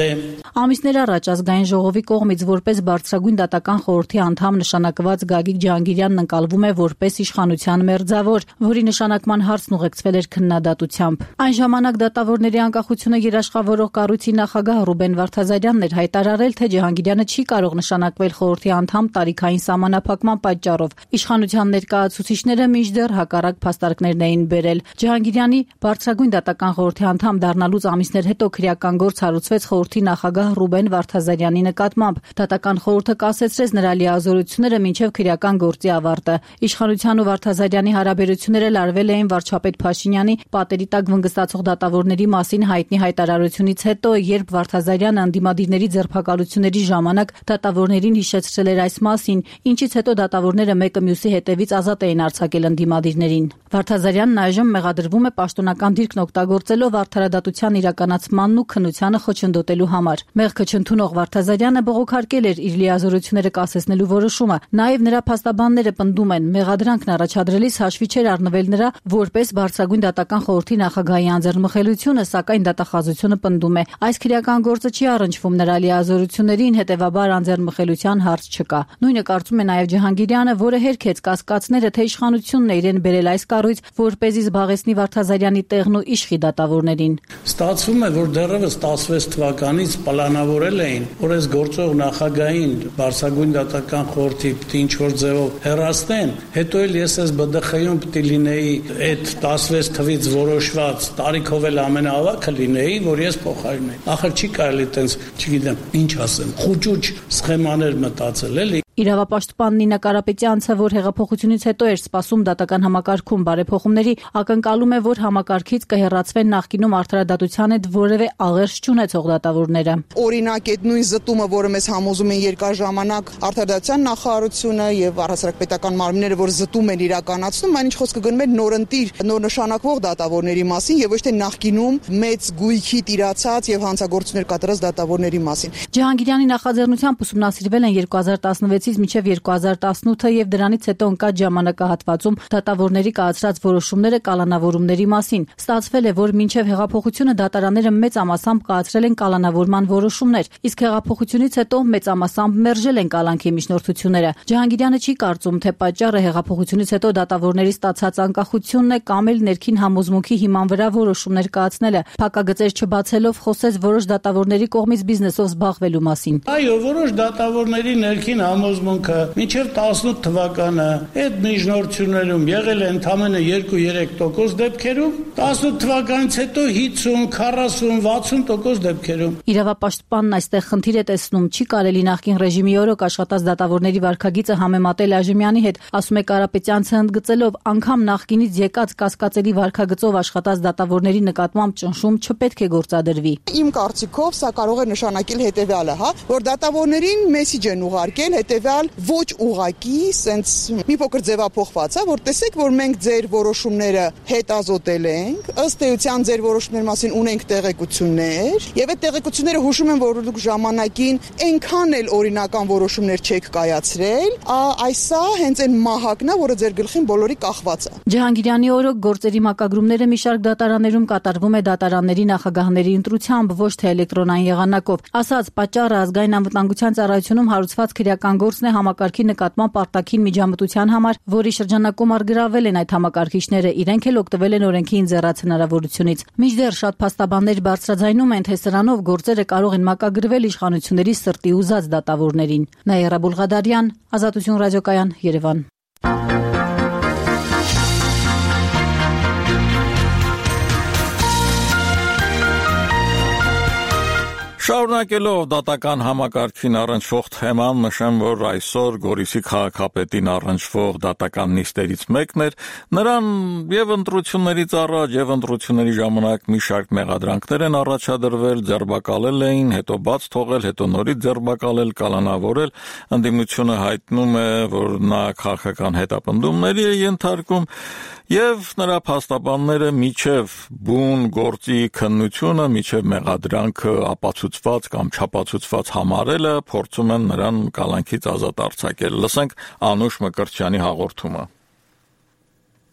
Ամիսներ առաջ ազգային ժողովի կողմից որպես բարձրագույն դատական խորհրդի անդամ նշանակված Գագիկ Ջհանգիրյանն ընկալվում է որպես իշխանության մերձավոր, որի նշանակման հարցն ուղեկցվել էր քննադատությամբ։ Այն ժամանակ դատավորների անկախությունը երաշխավորող կառույցի նախագահ Ռուբեն Վարդազարյանն էր հայտարարել, թե Ջհանգիրյանը չի կարող նշանակվել խորհրդի անդամ տարիքային սահմանափակման պատճառով։ Իշխանության ներկայացուցիչները մինչդեռ հակառակ փաստարկներն էին բերել։ Ջհանգիրյանի բարձրագույն դատական խորհրդի անդամ դառնալուց ամիսներ հետո քրեական գործ հարուցվեց խորհրդի նախագահ Ռուբեն Վարդազարյանի նկատմամբ։ Դատական խորհուրդը կասեցրեց նրա լիազորությունները մինչև քրեական գործի ավարտը։ Իշխանության ու Վարդազարյանի հարաբերությունները լարվել էին վարչապետ Փաշինյանի պատերի տակ վնգստացող դատավորների մասին հայտնի հայտարարությունից հետո, երբ Վարդազարյանը ընդդիմադիրների ձերբակալությունների ժամանակ դատավորներին հիշեցրել էր այս մասին, ինչից հետո դատավորները մեկը մյուսի հետևից ազատ էին արձակել ընդդիմադիրներին։ Վարդազարյանն այժմ մեղադրվում է պաշտոնական դիրքն օգտագործելով արդարադատության իրականացմանն ու քննությանը խոչընդոտելու համար։ Մեղքը չընդունող Վարդազարյանը բողոքարկել էր իր լիազորությունները կասեցնելու որոշումը։ Նաև նրա փաստաբանները պնդում են, մեղադրանքն առաջադրելիս հաշվի չէր առնվել նրա որպես բարձրագույն դատական խորհրդի նախագահի անձեռնմխելիությունը, սակայն դատախազությունը պնդում է, այս քրեական գործը չի առնչվում նրա լիազորություններին, հետևաբար անձեռնմխելիության հարց չկա։ Նույնը կարծում է նաև Ջհանգիրյանը, որը հերքեց կասկածները, թե իշխանությունն է իրեն բերել այս կառույց, որպեսզի զբաղեցնի Վարդազարյանի տեղն ու իշխի դատավորներին։ Ստացվում է, որ դեռևս 16 թվականից պլանավորել էին, որ այս գործող նախագահին բարձրագույն դատական խորհրդի պիտի ինչ-որ ձևով հեռացնեն, հետո էլ ես այս ԲԴԽ-ում պիտի լինեի այդ 16 թվից որոշված տարիքով էլ ամենաավագը լինեի, որ ես փոխարինեի։ Ախր չի կարելի տենց, չգիտեմ, ինչ ասեմ, խուճուճ սխեմաներ մտածել էլի։ Իրավապաշտպան Նինա Կարապետյանցը, որ հեղափոխությունից հետո էր սպասում դատական համակարգում բարեփոխումների, ակնկալում է, որ համակարգից կհեռացվեն նախկինում արդարադատության հետ որևէ աղերս չունեցող դատավորները։ Օրինակ, այդ նույն զտումը, որը մեզ համոզում են երկար ժամանակ արդարադատության նախարարությունը եւ առհասարակ պետական մարմինները, որ զտում են իրականացնում, այն ինչ խոսքը գնում է նորընտիր, նոր նշանակվող դատավորների մասին եւ ոչ թե նախկինում մեծ գույքի տիրացած եւ հանցագործություններ կատարած դատավորների մասին։ Ջհանգիրյանի նախաձեռնությամբ ուսումնասիրվել են 2016-ից մինչև 2018 եւ դրանից հետո ընկած ժամանակահատվածում դատավորների կայացրած որոշումները կալանավորումների մասին։ Ստացվել է, որ մինչև հեղափոխությունը դատարանները մեծամասամբ կայացրել են կալանավորման որոշումներ, իսկ հեղափոխությունից հետո մեծամասամբ մերժել են կալանքի միջնորդությունները։ Ջհանգիրյանը չի կարծում, թե պատճառը հեղափոխությունից հետո դատավորների ստացած անկախությունն է կամ էլ ներքին համոզմունքի հիման վրա որոշումներ կայացնելը։ Փակագծեր չբացելով խոսեց որոշ դատավորների կողմից բիզնեսով զբաղվելու մասին։ Այո, որոշ դատավորների ներքին համոզմունքը մինչև 18 թվականը այդ միջնորդություններում եղել է ընդամենը 2-3% դեպքերում, 18 թվականից հետո 50, 40, 60% դեպքերում։ Իրավապաշտպանն այստեղ խնդիր է տեսնում, չի կարելի նախկին ռեժիմի օրոք աշխատած դատավորների վարքագիծը համեմատել Աժեմյանի հետ, ասում է Կարապետյանցը ընդգծելով, անգամ նախկինից եկած կասկածելի վարքագծով աշխատած դատավորների նկատմամբ ճնշում չպետք է գործադրվի։ Իմ կարծիքով սա կարող է նշանակել հետևյալը, որ դատավորներին մեսիջ են ուղարկել, հետևյալ ոչ ուղակի, սենց մի փոքր ձևափոխված է, որ տեսեք, որ մենք ձեր որոշումները հետազոտել ենք, ըստ էության ձեր որոշումների մասին ունենք տեղեկություններ, եւ այդ տեղեկությունները հուշում են, որ դուք ժամանակին այնքան էլ օրինական որոշումներ չեք կայացրել, այսա հենց այն մահակն է, որը ձեր գլխին բոլորի կախված է։ Ջհանգիրյանի օրոք գործերի մակագրումները մի շարք դատարաններում կատարվում է դատարանների նախագահների ընտրությամբ, ոչ թե էլեկտրոնային եղանակով։ Ասած պատճառը ազգային անվտանգության ծառայությունում հարուցված քրեական գործն է համակարգի նկատմամբ արտաքին միջամտության համար, որի շրջանակում արգրավել են այդ համակարգիչները, իրենք էլ օգտվել են օրենքի ինձեռած հնարավորությունից։ Մինչդեռ շատ փաստաբաններ բարձրաձայնում են, թե սրանով գործերը կարող են մակագրվել իշխանությունների սրտի ուզած դատավորներին։ Նաիրա Բուլղադարյան, Ազատություն ռադիոկայան, Երևան։ Շարունակելով դատական համակարգին առնչվող թեման, նշեմ, որ այսօր Գորիսի քաղաքապետին առնչվող դատական նիստերից մեկն էր, նրան եւ ընտրություններից առաջ եւ ընտրությունների ժամանակ մի շարք մեղադրանքներ են առաջադրվել, ձերբակալել էին, հետո բաց թողել, հետո նորից ձերբակալել, կալանավորել։ Ընդդիմությունը հայտնում է, որ նա քաղաքական հետապնդումների է ենթարկում, եւ նրա փաստաբանները միջև բուն գործի քննությունը, միջև մեղադրանքը ապացուցված կամ չապացուցված համարելը փորձում են նրան կալանքից ազատ արձակել։ Լսենք Անուշ Մկրտչյանի հաղորդումը։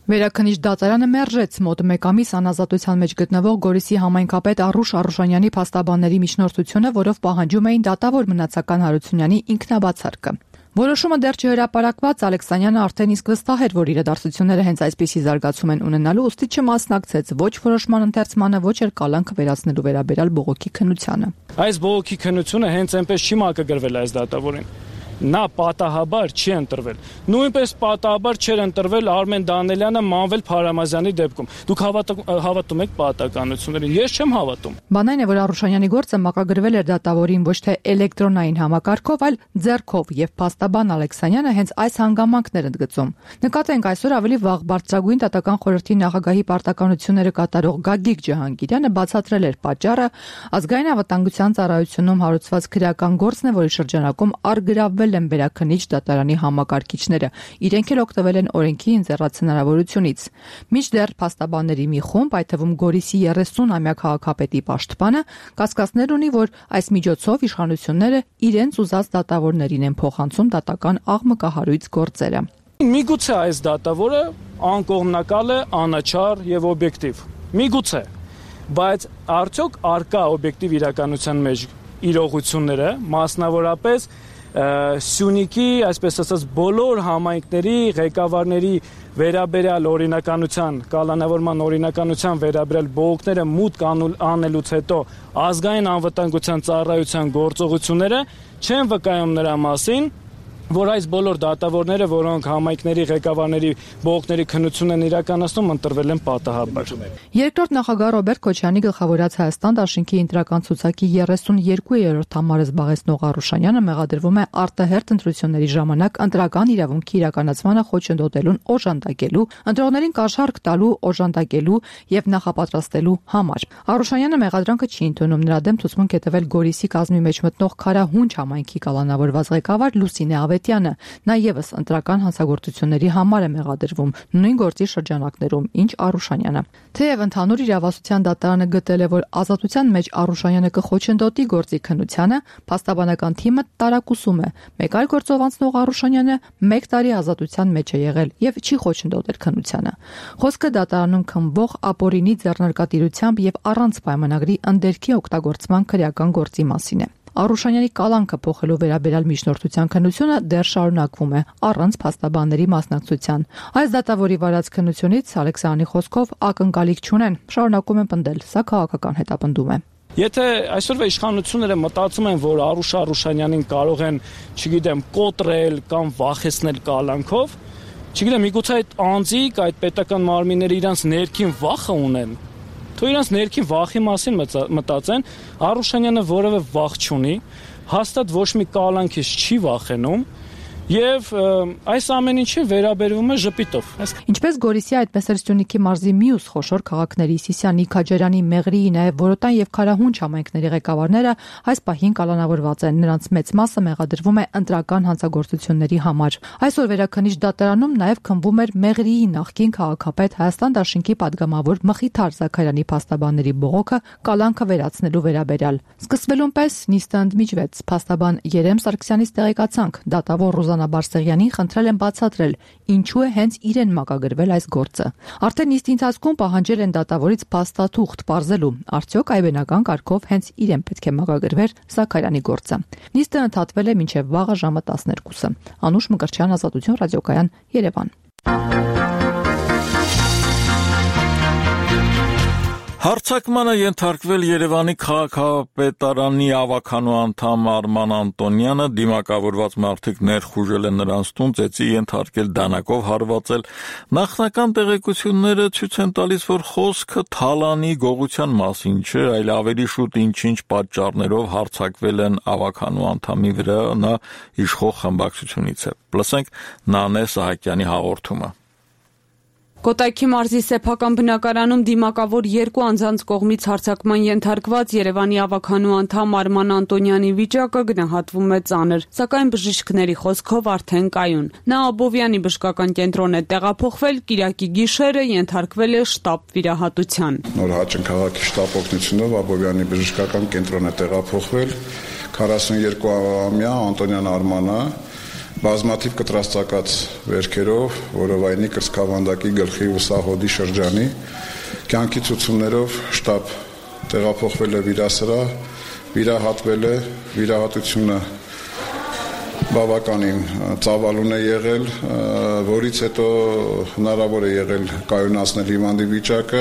Վերաքննիչ դատարանը մերժեց մոտ 1 ամիս անազատության մեջ գտնվող Գորիսի համայնքապետ Առուշ Արուշանյանի փաստաբանների միջնորդությունը, որով պահանջում էին դատավոր մնացական Հարությունյանի ինքնաբացարկը։ Որոշումը դեռ չհրապարակված Ալեքսանյանը արդեն իսկ վստահ էր, որ իրադարձությունները հենց այսպիսի զարգացում են ունենալու, ուստի չմասնակցեց ոչ որոշման ընթերցմանը, ոչ էլ կալանքը վերացնելու վերաբերյալ բողոքի քննությանը։ Այս բողոքի քննությունը հենց այնպես չի մակագրվել այս դատավորին։ Նա պատահաբար չի ընտրվել։ Նույնպես պատահաբար չէր ընտրվել Արմեն Դանելյանը Մանվել Փարամազյանի դեպքում։ Դուք հավատում եք պատահականություններին։ Ես չեմ հավատում։ Բան այն է, որ Արուշանյանի գործը մակագրվել էր դատավորին ոչ թե էլեկտրոնային համակարգով, այլ ձեռքով, եւ փաստաբան Ալեքսանյանը հենց այս հանգամանքն էր ընդգծում։ Նկատենք, այսօր ավելի վաղ Բարձրագույն Դատական խորհրդի նախագահի պարտականությունները կատարող Գագիկ Ջահանգիրյանը բացատրել էր պատճառը ազգային անվտանգության ծառայությունում հարուցված քրեական գործն է, որի շրջանակում արգրավվել են վերաքննիչ դատարանի համակարգիչները։ Իրենք էլ օգտվել են օրենքի ինձեռած հնարավորությունից։ Մինչդեռ փաստաբանների մի խումբ, այդ թվում Գորիսի 30-ամյա քաղաքապետի պաշտպանը, կասկածներ ունի, որ այս միջոցով իշխանությունները իրենց ուզած դատավորներին են փոխանցում դատական աղմկահարույց գործերը։ Միգուցե այս դատավորը անկողմնակալ է, անաչառ եւ օբյեկտիվ։ Միգուցե, բայց արդյոք արկա օբյեկտիվ իրականության մեջ իրողությունները, մասնավորապես Սյունիքի, այսպես ասած, բոլոր համայնքների ղեկավարների վերաբերյալ օրինականության, կալանավորման օրինականության վերաբերյալ բողոքները մուտք անելուց հետո ազգային անվտանգության ծառայության գործողությունները չեն վկայում նրա մասին, որ այս բոլոր դատավորները, որոնք համայնքների ղեկավարների բողոքների քննություն են իրականացնում, ընտրվել են պատահաբար։ Երկրորդ նախագահ Ռոբերտ Քոչարյանի գլխավորած Հայաստան դաշինքի ընտրական ցուցակի 32-րդ համարը զբաղեցնող Արուշանյանը մեղադրվում է արտահերթ ընտրությունների ժամանակ ընտրական իրավունքի իրականացմանը խոչընդոտելուն օժանդակելու, ընտրողներին կաշառք տալու, օժանդակելու եւ նախապատրաստելու համար։ Արուշանյանը մեղադրանքը չի ընդունում, նրա դեմ ցուցմունք է տվել Գորիսի կազմի մեջ մտնող Քարահունչ համայնքի կալանավորված ղեկավար Լուսինե Ավետյանը, նա եւս ընտրական հանցագործությունների համար է մեղադրվում նույն գործի շրջանակներում, ինչ Արուշանյանը։ Թեև ընդհանուր իրավասության դատարանը գտել է, որ ազատության մեջ Արուշանյանը կխոչընդոտի գործի քննությանը, փաստաբանական թիմը տարակուսում է։ Մեկ այլ գործով անցնող Արուշանյանը 1 տարի ազատության մեջ է եղել եւ չի խոչընդոտել քննությանը։ Խոսքը դատարանում քննվող ապօրինի ձեռնարկատիրությամբ եւ առանց պայմանագրի ընդերքի օգտագործման քրեական գործի մասին է։ Արուշանյանի կալանքը փոխելու վերաբերյալ միջնորդության քննությունը դեռ շարունակվում է առանց փաստաբանների մասնակցության։ Այս դատավորի վարած քննությունից Ալեքսյանի խոսքով ակնկալիք չունեն, շարունակում են պնդել, սա քաղաքական հետապնդում է։ Եթե այսօրվա իշխանությունները մտածում են, որ Արուշ Արուշանյանին կարող են, չգիտեմ, կոտրել կամ վախեցնել կալանքով, չգիտեմ, միգուցե այդ անձիկ, այդ պետական մարմինները իրանց ներքին վախը ունեն, թող իրանց ներքին վախի մասին մտածեն, Արուշանյանը որևէ վախ չունի, հաստատ ոչ մի կալանքից չի վախենում եւ այս ամեն ինչը վերաբերվում է ժպիտով։ Ինչպես Գորիսի, այդպես էլ Սյունիքի մարզի մյուս խոշոր քաղաքների Սիսիանի, Քաջարյանի, Մեղրիի, նաեւ Որոտան եւ Քարահունչ համայնքների ղեկավարները այս պահին կալանավորված են։ Նրանց մեծ մասը մեղադրվում է ընտրական հանցագործությունների համար։ Այսօր վերաքննիչ դատարանում նաեւ քննվում էր Մեղրիի նախկին քաղաքապետ Հայաստան դաշինքի падգամավոր Մխիթար Զաքարյանի փաստաբանների բողոքը կալանքը վերացնելու վերաբերյալ։ Սկսվելուն պես նիստը ընդմիջվեց։ Փաստաբան Երեմ Սարգսյանից տեղեկացանք, դատավոր Բարսեղյանին խնդրել են բացատրել, ինչու է հենց իրեն մակագրվել այս գործը։ Արդեն նիստի ընթացքում պահանջել են դատավորից փաստաթուղթ պարզելու, արդյոք այբենական կարգով հենց իրեն պետք է մակագրվեր Զաքարյանի գործը։ Նիստը ընդհատվել է մինչև վաղը ժամը 12-ը։ Անուշ Մկրտչյան, Ազատություն ռադիոկայան, Երևան։ Հարձակմանը ենթարկվել Երևանի քաղաքապետարանի ավականու անդամ Արման Անտոնյանը, դիմակավորված մարդիկ ներխուժել են նրանց տուն, ծեծի ենթարկել, դանակով հարվածել։ Նախնական տեղեկությունները ցույց են տալիս, որ խոսքը թալանի գողության մասին չէ, այլ ավելի շուտ ինչ-ինչ պատճառներով հարձակվել են ավականու անդամի վրա, նա իշխող խմբակցությունից է։ Լսենք Նանե Սահակյանի հաղորդումը։ Կոտայքի մարզի սեփական բնակարանում դիմակավոր երկու անձանց կողմից հարձակման ենթարկված Երևանի ավականու անդամ Արման Անտոնյանի վիճակը գնահատվում է ծանր, սակայն բժիշկների խոսքով արդեն կայուն։ Նա Աբովյանի բժշկական կենտրոն է տեղափոխվել, կիրակի գիշերը ենթարկվել է շտաբ վիրահատության։ Նոր Հաճն քաղաքի շտաբ օգնությունով Աբովյանի բժշկական կենտրոն է տեղափոխվել 42-ամյա Անտոնյան Արմանը, բազմաթիվ կտրաստակած վերքերով, որովայնի կրծքավանդակի գլխի ու սահոդի շրջանի, կյանքի ցուցումներով շտաբ տեղափոխվել է վիրասրահ, վիրահատվել է, վիրահատությունը բավականին ծավալուն է եղել, որից հետո հնարավոր է եղել կայունացնել հիվանդի վիճակը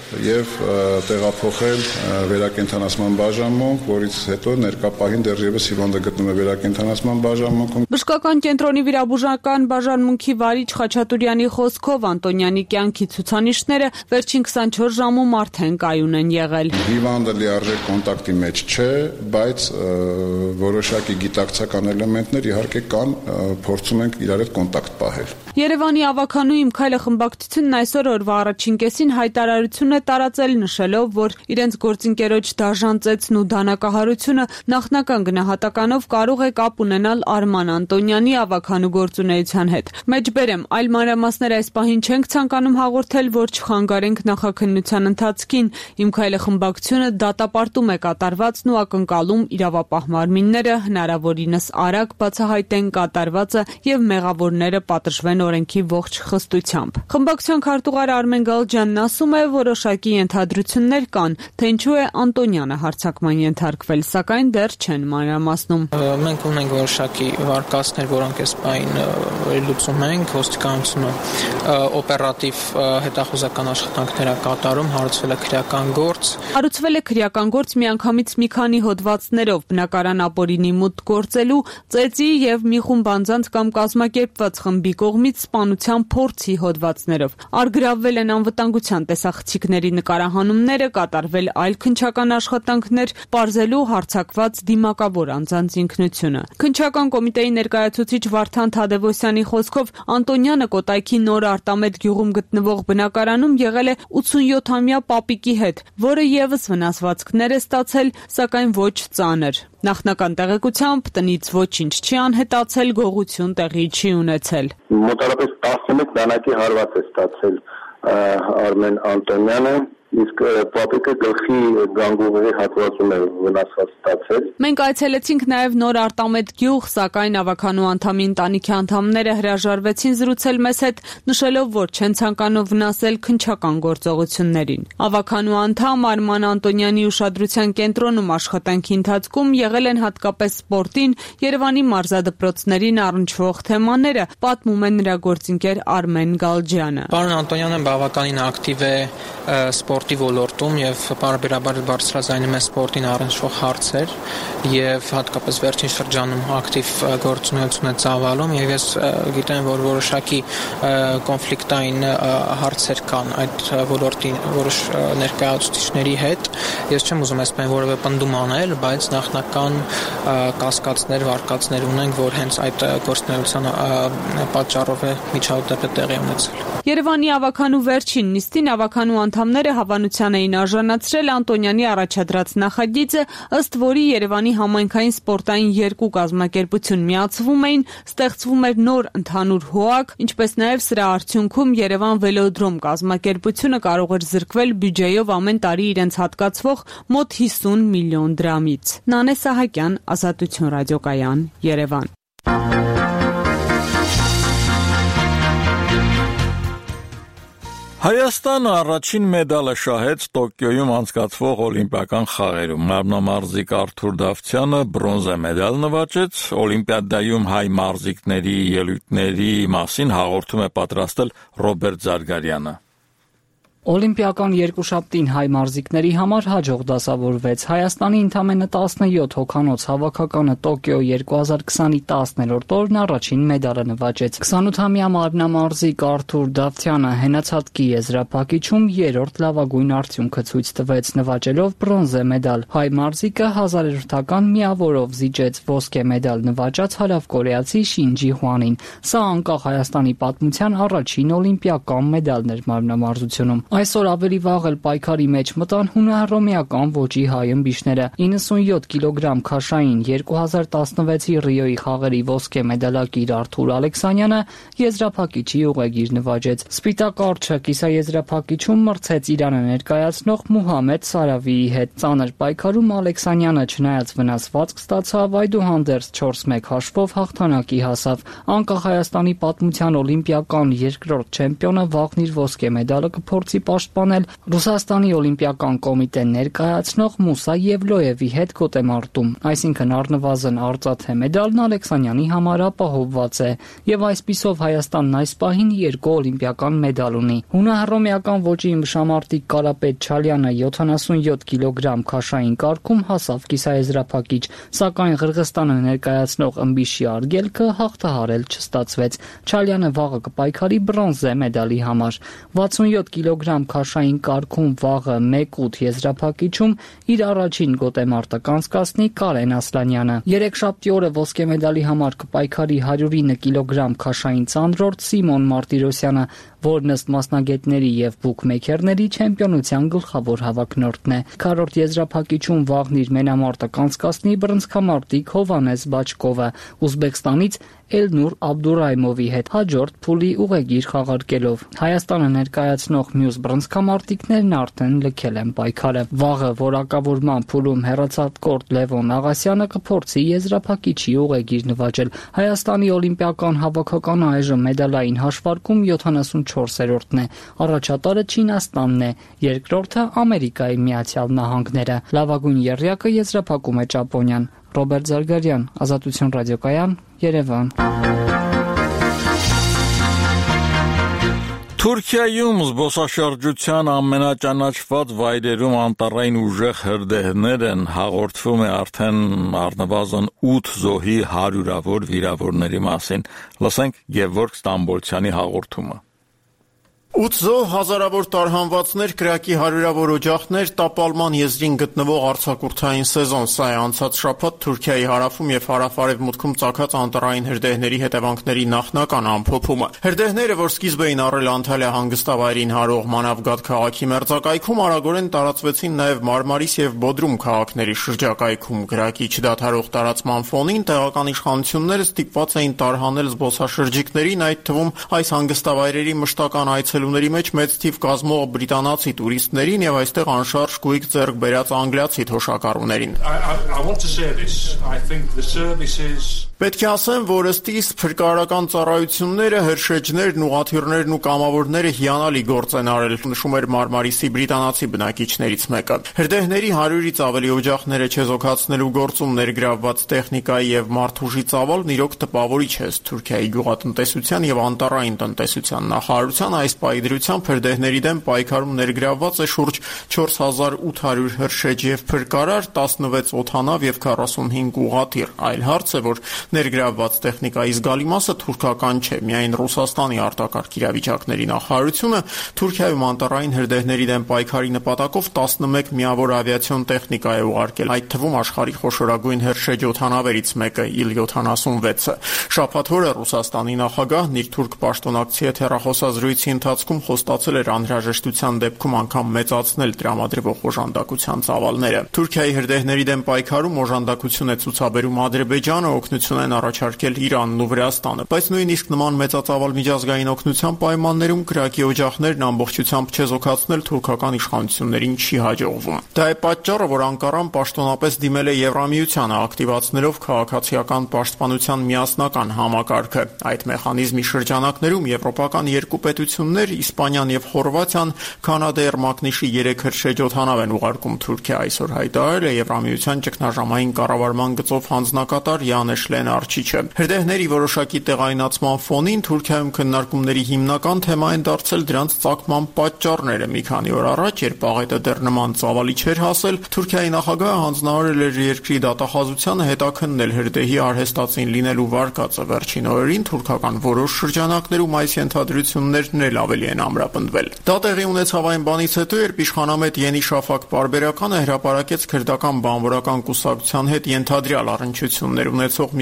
եւ տեղափոխել վերակենդանացման բաժանմունք, որից հետո ներկա պահին դեռևս հիվանդը գտնվում է վերակենդանացման բաժանմունքում։ Բժշկական կենտրոնի վիրաբուժական բաժանմունքի վարիչ Խաչատուրյանի խոսքով Անտոնյանի կյանքի ցուցանիշները վերջին 24 ժամում արդեն կայուն են եղել։ Հիվանդը լիարժեք կոնտակտի մեջ չէ, բայց որոշակի գիտակցական էլեմենտներ իհարկե կան, փորձում ենք իրար հետ կոնտակտ պահել։ Երևանի ավականու Իմ քայլը խմբակցությունն այսօր օրվա առաջին կեսին հայտարարություն է տարածել, նշելով, որ իրենց գործընկերոջ դաժանծեցն ու դանակահարությունը նախնական գնահատականով կարող է կապ ունենալ Արման Անտոնյանի ավականու գործունեության հետ։ Մեջբերեմ, այլ մանրամասներ այս պահին չենք ցանկանում հաղորդել, որ չխանգարենք նախաքննության ընթացքին։ Իմ քայլը խմբակցությունը դատապարտում է կատարվածն ու ակնկալում իրավապահ մարմինները հնարավորինս արագ բացահայտեն կատարվածը եւ մեղավորները պատժվեն օրենքի ողջ խստությամբ։ Խմբակցության քարտուղար Արմեն Գալջյանն ասում է, որոշակի ենթադրություններ կան, թե ինչու է Անտոնյանը հարձակման ենթարկվել, սակայն դեռ չեն մանրամասնում։ Մենք ունենք որոշակի վարկածներ, որոնք այս պահին լուծում ենք, ոստիկանությունը օպերատիվ հետախուզական աշխատանքներ է կատարում, հարուցվել է քրեական գործ։ Հարուցվել է քրեական գործ միանգամից մի քանի հոդվածներով, բնակարան ապօրինի մուտք գործելու, ծեծի եւ մի խումբ անձանց կամ կազմակերպված խմբի կողմից սպանության փորձի հոդվածներով։ Արգրավվել են անվտանգության տեսախցիկների նկարահանումները, կատարվել այլ քննչական աշխատանքներ, պարզելու հարձակված դիմակավոր անձանց ինքնությունը։ Քննչական կոմիտեի ներկայացուցիչ Վարդան Թադևոսյանի խոսքով Անտոնյանը Կոտայքի Նոր Արտամետ գյուղում գտնվող բնակարանում եղել է 87-ամյա պապիկի հետ, որը եւս վնասվածքներ է ստացել, սակայն ոչ ծանր։ Նախնական տեղեկությամբ տնից ոչինչ չի անհետացել, գողություն տեղի չի ունեցել։ Մոտավորապես 11 դանակի հարված է ստացել Արմեն Անտոնյանը, իսկ պապիկը գլխի գանգուղի հատվածում է վնասված ստացել։ Մենք այցելեցինք նաև Նոր Արտամետ գյուղ, սակայն ավականու անդամի ընտանիքի անդամները հրաժարվեցին զրուցել մեզ հետ, նշելով, որ չեն ցանկանում վնասել քննչական գործողություններին։ Ավականու անդամ Արման Անտոնյանի ուշադրության կենտրոնում աշխատանքի ընթացքում եղել են հատկապես սպորտին, Երևանի մարզադպրոցներին առնչվող թեմաները, պատմում է նրա գործընկեր Արմեն Գալջյանը։ Պարոն Անտոնյանը բավականին ակտիվ է սպորտի ոլորտում եւ բարբերաբար բարձրաձայնում է սպորտին առնչվող հարցեր եւ հատկապես վերջին շրջանում ակտիվ գործունեություն է ծավալում եւ ես գիտեմ, որ որոշակի կոնֆլիկտային հարցեր կան այդ ոլորտի որոշ ներկայացուցիչների հետ։ Ես չեմ ուզում այսպես որևէ պնդում անել, բայց նախնական կասկածներ, վարկածներ ունենք, որ հենց այդ գործունեության պատճառով է միջադեպը տեղի ունեցել։ Երևանի ավականու վերջին նիստին ավականու անդամները հավանության էին արժանացրել Անտոնյանի առաջադրած նախագիծը, ըստ որի Երևանի համայնքային սպորտային երկու կազմակերպություն միացվում էին, ստեղծվում էր նոր ընդհանուր ՀՕԱԿ, ինչպես նաև սրա արդյունքում Երևան վելոդրոմ կազմակերպությունը կարող էր զրկվել բյուջեով ամեն տարի իրենց հատկացվող մոտ 50 միլիոն դրամից։ Նանե Սահակյան, Ազատություն ռադիոկայան, Երևան։ Հայաստանը առաջին մեդալը շահեց Տոկիոյում անցկացվող օլիմպիական խաղերում։ Մարմնամարզիկ Արթուր Դավթյանը բրոնզե մեդալ նվաճեց։ Օլիմպիադայում հայ մարզիկների ելույթների մասին հաղորդում է պատրաստել Ռոբերտ Զարգարյանը։ Օլիմպիական երկուշաբթին հայ մարզիկների համար հաջող դասավորվեց։ Հայաստանի ընդամենը 17 հոգանոց հավաքականը Տոկիո 2020-ի 10-րդ օրն առաջին մեդալը նվաճեց։ 28-ամյա մարմնամարզիկ Արթուր Դավթյանը հենացածքի եզրափակիչում 3-րդ լավագույն արդյունքը ցույց տվեց, նվաճելով բրոնզե մեդալ։ Հայ մարզիկը 1000-ական միավորով զիջեց ոսկե մեդալ նվաճած հարավկորեացի Շինջի Հուանին։ Սա անկախ Հայաստանի պատմության առաջին օլիմպիական մեդալն էր մարմնամարզությունում։ Այսօր ավելի վաղ էլ պայքարի մեջ մտան հունահռոմեական ոճի հայ ըմբիշները։ 97 կիլոգրամ քաշային 2016-ի Ռիոյի խաղերի ոսկե մեդալակիր Արթուր Ալեքսանյանը եզրափակիչի ուղեգիր նվաճեց։ Սպիտակ արջը կիսաեզրափակիչում մրցեց Իրանը ներկայացնող Մուհամեդ Սարավիի հետ։ Ծանր պայքարում Ալեքսանյանը չնայած վնասվածք ստացավ, այդուհանդերձ 4-1 հաշվով հաղթանակի հասավ։ Անկախ Հայաստանի պատմության օլիմպիական երկրորդ չեմպիոնը վաղն իր ոսկե մեդալը կփորձի պաշտպանել Ռուսաստանի օլիմպիական կոմիտեն ներկայացնող Մուսա Եվլոևի հետ գոտեմարտում, այսինքն առնվազն արծաթե մեդալն Ալեքսանյանի համար ապահովված է, եւ այսպիսով Հայաստանն այս պահին 2 օլիմպիական մեդալ ունի։ Հունահռոմեական ոճի ըմբշամարտիկ Կարապետ Չալյանը 77 կիլոգրամ քաշային կարգում հասավ կիսաեզրափակիչ, սակայն Ղրղստանը ներկայացնող ըմբիշի արգելքը հաղթահարել չստացվեց։ Չալյանը վաղը կպայքարի բրոնզե մեդալի համար։ 67 կիլոգրամ քաշային կարգում վաղը 1-8 եզրափակիչում իր առաջին գոտեմարտը կանցկացնի Կարեն Ասլանյանը։ Երեքշաբթի օրը ոսկե մեդալի համար կպայքարի 109 կիլոգրամ քաշային ծանրորդ Սիմոն Մարտիրոսյանը, որն ըստ մասնագետների եւ բուքմեյքերների չեմպիոնության գլխավոր հավակնորդն է։ Քառորդ եզրափակիչում վաղն իր մենամարտը կանցկացնի բռնցքամարտիկ Հովանես Բաչկովը Ուզբեկստանից Էլնուր Աբդուրայմովի հետ հաջորդ փուլի ուղեգիր խաղարկելով։ Հայաստանը ներկայացնող մյուս բռնցքամարտիկներն արդեն լքել են պայքարը։ Վաղը որակավորման փուլում հեռացակորդ Լևոն Աղասյանը կփորձի եզրափակիչի ուղեգիր նվաճել։ Հայաստանի օլիմպիական հավաքականը այժմ մեդալային հաշվարկում 74-րդն է։ Առաջատարը Չինաստանն է, երկրորդը Ամերիկայի Միացյալ Նահանգները։ Լավագույն եռյակը եզրափակում է Ճապոնիան։ Ռոբերտ Զարգարյան, Ազատություն ռադիոկայան, Երևան։ Թուրքիայում զբոսաշրջության ամենաճանաչված վայրերում անտառային ուժեղ հրդեհներ են, հաղորդվում է արդեն առնվազն 8 զոհի հարյուրավոր վիրավորների մասին։ Լսենք Գևորգ Ստամբոլցյանի հաղորդումը։ 8 զոհ, հազարավոր տարհանվածներ, կրակի հարյուրավոր օջախներ, տապալման եզրին գտնվող արձակուրդային սեզոն։ Սա է անցած շաբաթ Թուրքիայի հարավում եւ հարավ-արևմուտքում ծագած անտառային հրդեհների հետևանքների նախնական ամփոփումը։ Հրդեհները, որ սկիզբ էին առել Անտալիա հանգստավայրին հարող Մանավգադ քաղաքի մերձակայքում, արագորեն տարածվեցին նաեւ Մարմարիս եւ Բոդրում քաղաքների շրջակայքում։ Կրակի չդադարող տարածման ֆոնին տեղական իշխանությունները ստիպված էին տարհանել զբոսաշրջիկներին, այդ թվում այս հանգստավայրերի մշտական այցելուների մեջ մեծ թիվ կազմող բրիտանացի տուրիստներին եւ այստեղ անշարժ գույք ձեռք բերած անգլիացի թոշակառուներին։ Պետք է ասեմ, որ ըստ իս փրկարարական ծառայությունները, հրշեջներն, ուղղաթիռներն ու կամավորները հիանալի գործ են արել, նշում էր Մարմարիսի բրիտանացի բնակիչներից մեկը։ Հրդեհների 100-ից ավելի օջախները չեզոքացնելու գործում ներգրավված տեխնիկայի եւ մարդուժի ծավալն իրոք տպավորիչ է։ Թուրքիայի գյուղատնտեսության եւ անտառային տնտեսության նախարարության այս պայդրությամբ հրդեհների դեմ պայքարում ներգրավված է շուրջ 4800 հրշեջ եւ փրկարար, 16 օդանավ եւ 45 ուղղաթիռ։ Այլ հարց է, որ ներգրավված տեխնիկայի զգալի մասը թուրքական չէ, միայն Ռուսաստանի արտակարգ իրավիճակների նախարարությունը Թուրքիայում անտառային հրդեհների դեմ պայքարի նպատակով 11 միավոր ավիացիոն տեխնիկա է ուղարկել, այդ թվում աշխարհի խոշորագույն հրշեջ օդանավերից մեկը Il-76-ը։ Շաբաթ օրը Ռուսաստանի նախագահն իր թուրք պաշտոնակցի հետ հեռախոսազրույցի ընթացքում խոստացել էր անհրաժեշտության դեպքում անգամ մեծացնել տրամադրվող օժանդակության ծավալները։ Թուրքիայի հրդեհների դեմ պայքարում օժանդակություն է ցուցաբերում Ադրբեջանը, օգնություն են առաջարկել Իրանն ու Վրաստանը, բայց նույնիսկ նման մեծածավալ միջազգային օգնության պայմաններում կրակի օջախներն ամբողջությամբ չեզոքացնել թուրքական իշխանություններին չի հաջողվում։ Դա է պատճառը, որ Անկարան պաշտոնապես դիմել է Եվրամիությանը, ակտիվացնելով քաղաքացիական պաշտպանության միասնական համակարգը։ Այդ մեխանիզմի շրջանակներում եվրոպական երկու պետություններ, Իսպանիան եւ Խորվաթիան, Կանադայր մակնիշի 3 հրշեջ օդանավ են ուղարկում Թուրքիա, այսօր հայտարարել է Եվրամիության ճգնաժամային կառավարման գծով հանձնակատար Յանեշ Լենարչիչը։ Հրդեհների որոշակի տեղայնացման ֆոնին Թուրքիայում քննարկումների հիմնական թեմա են դարձել դրանց ծագման պատճառները։ Մի քանի օր առաջ, երբ աղետը դեռ նման ծավալի չէր հասել, Թուրքիայի նախագահը հանձնարարել էր երկրի դատախազությանը հետաքննել հրդեհի արհեստացին լինելու վարկածը։ Վերջին օրերին թուրքական որոշ շրջանակներում այս ենթադրություններն էլ ավելի են ամրապնդվել։ Դա տեղի ունեցավ այն բանից հետո, երբ իշխանամետ Ենի Շաֆակ պարբերականը հրապարակեց քրդական բանվորական կուսակցության հետ ենթադրյալ առնչություններ ունեցող մի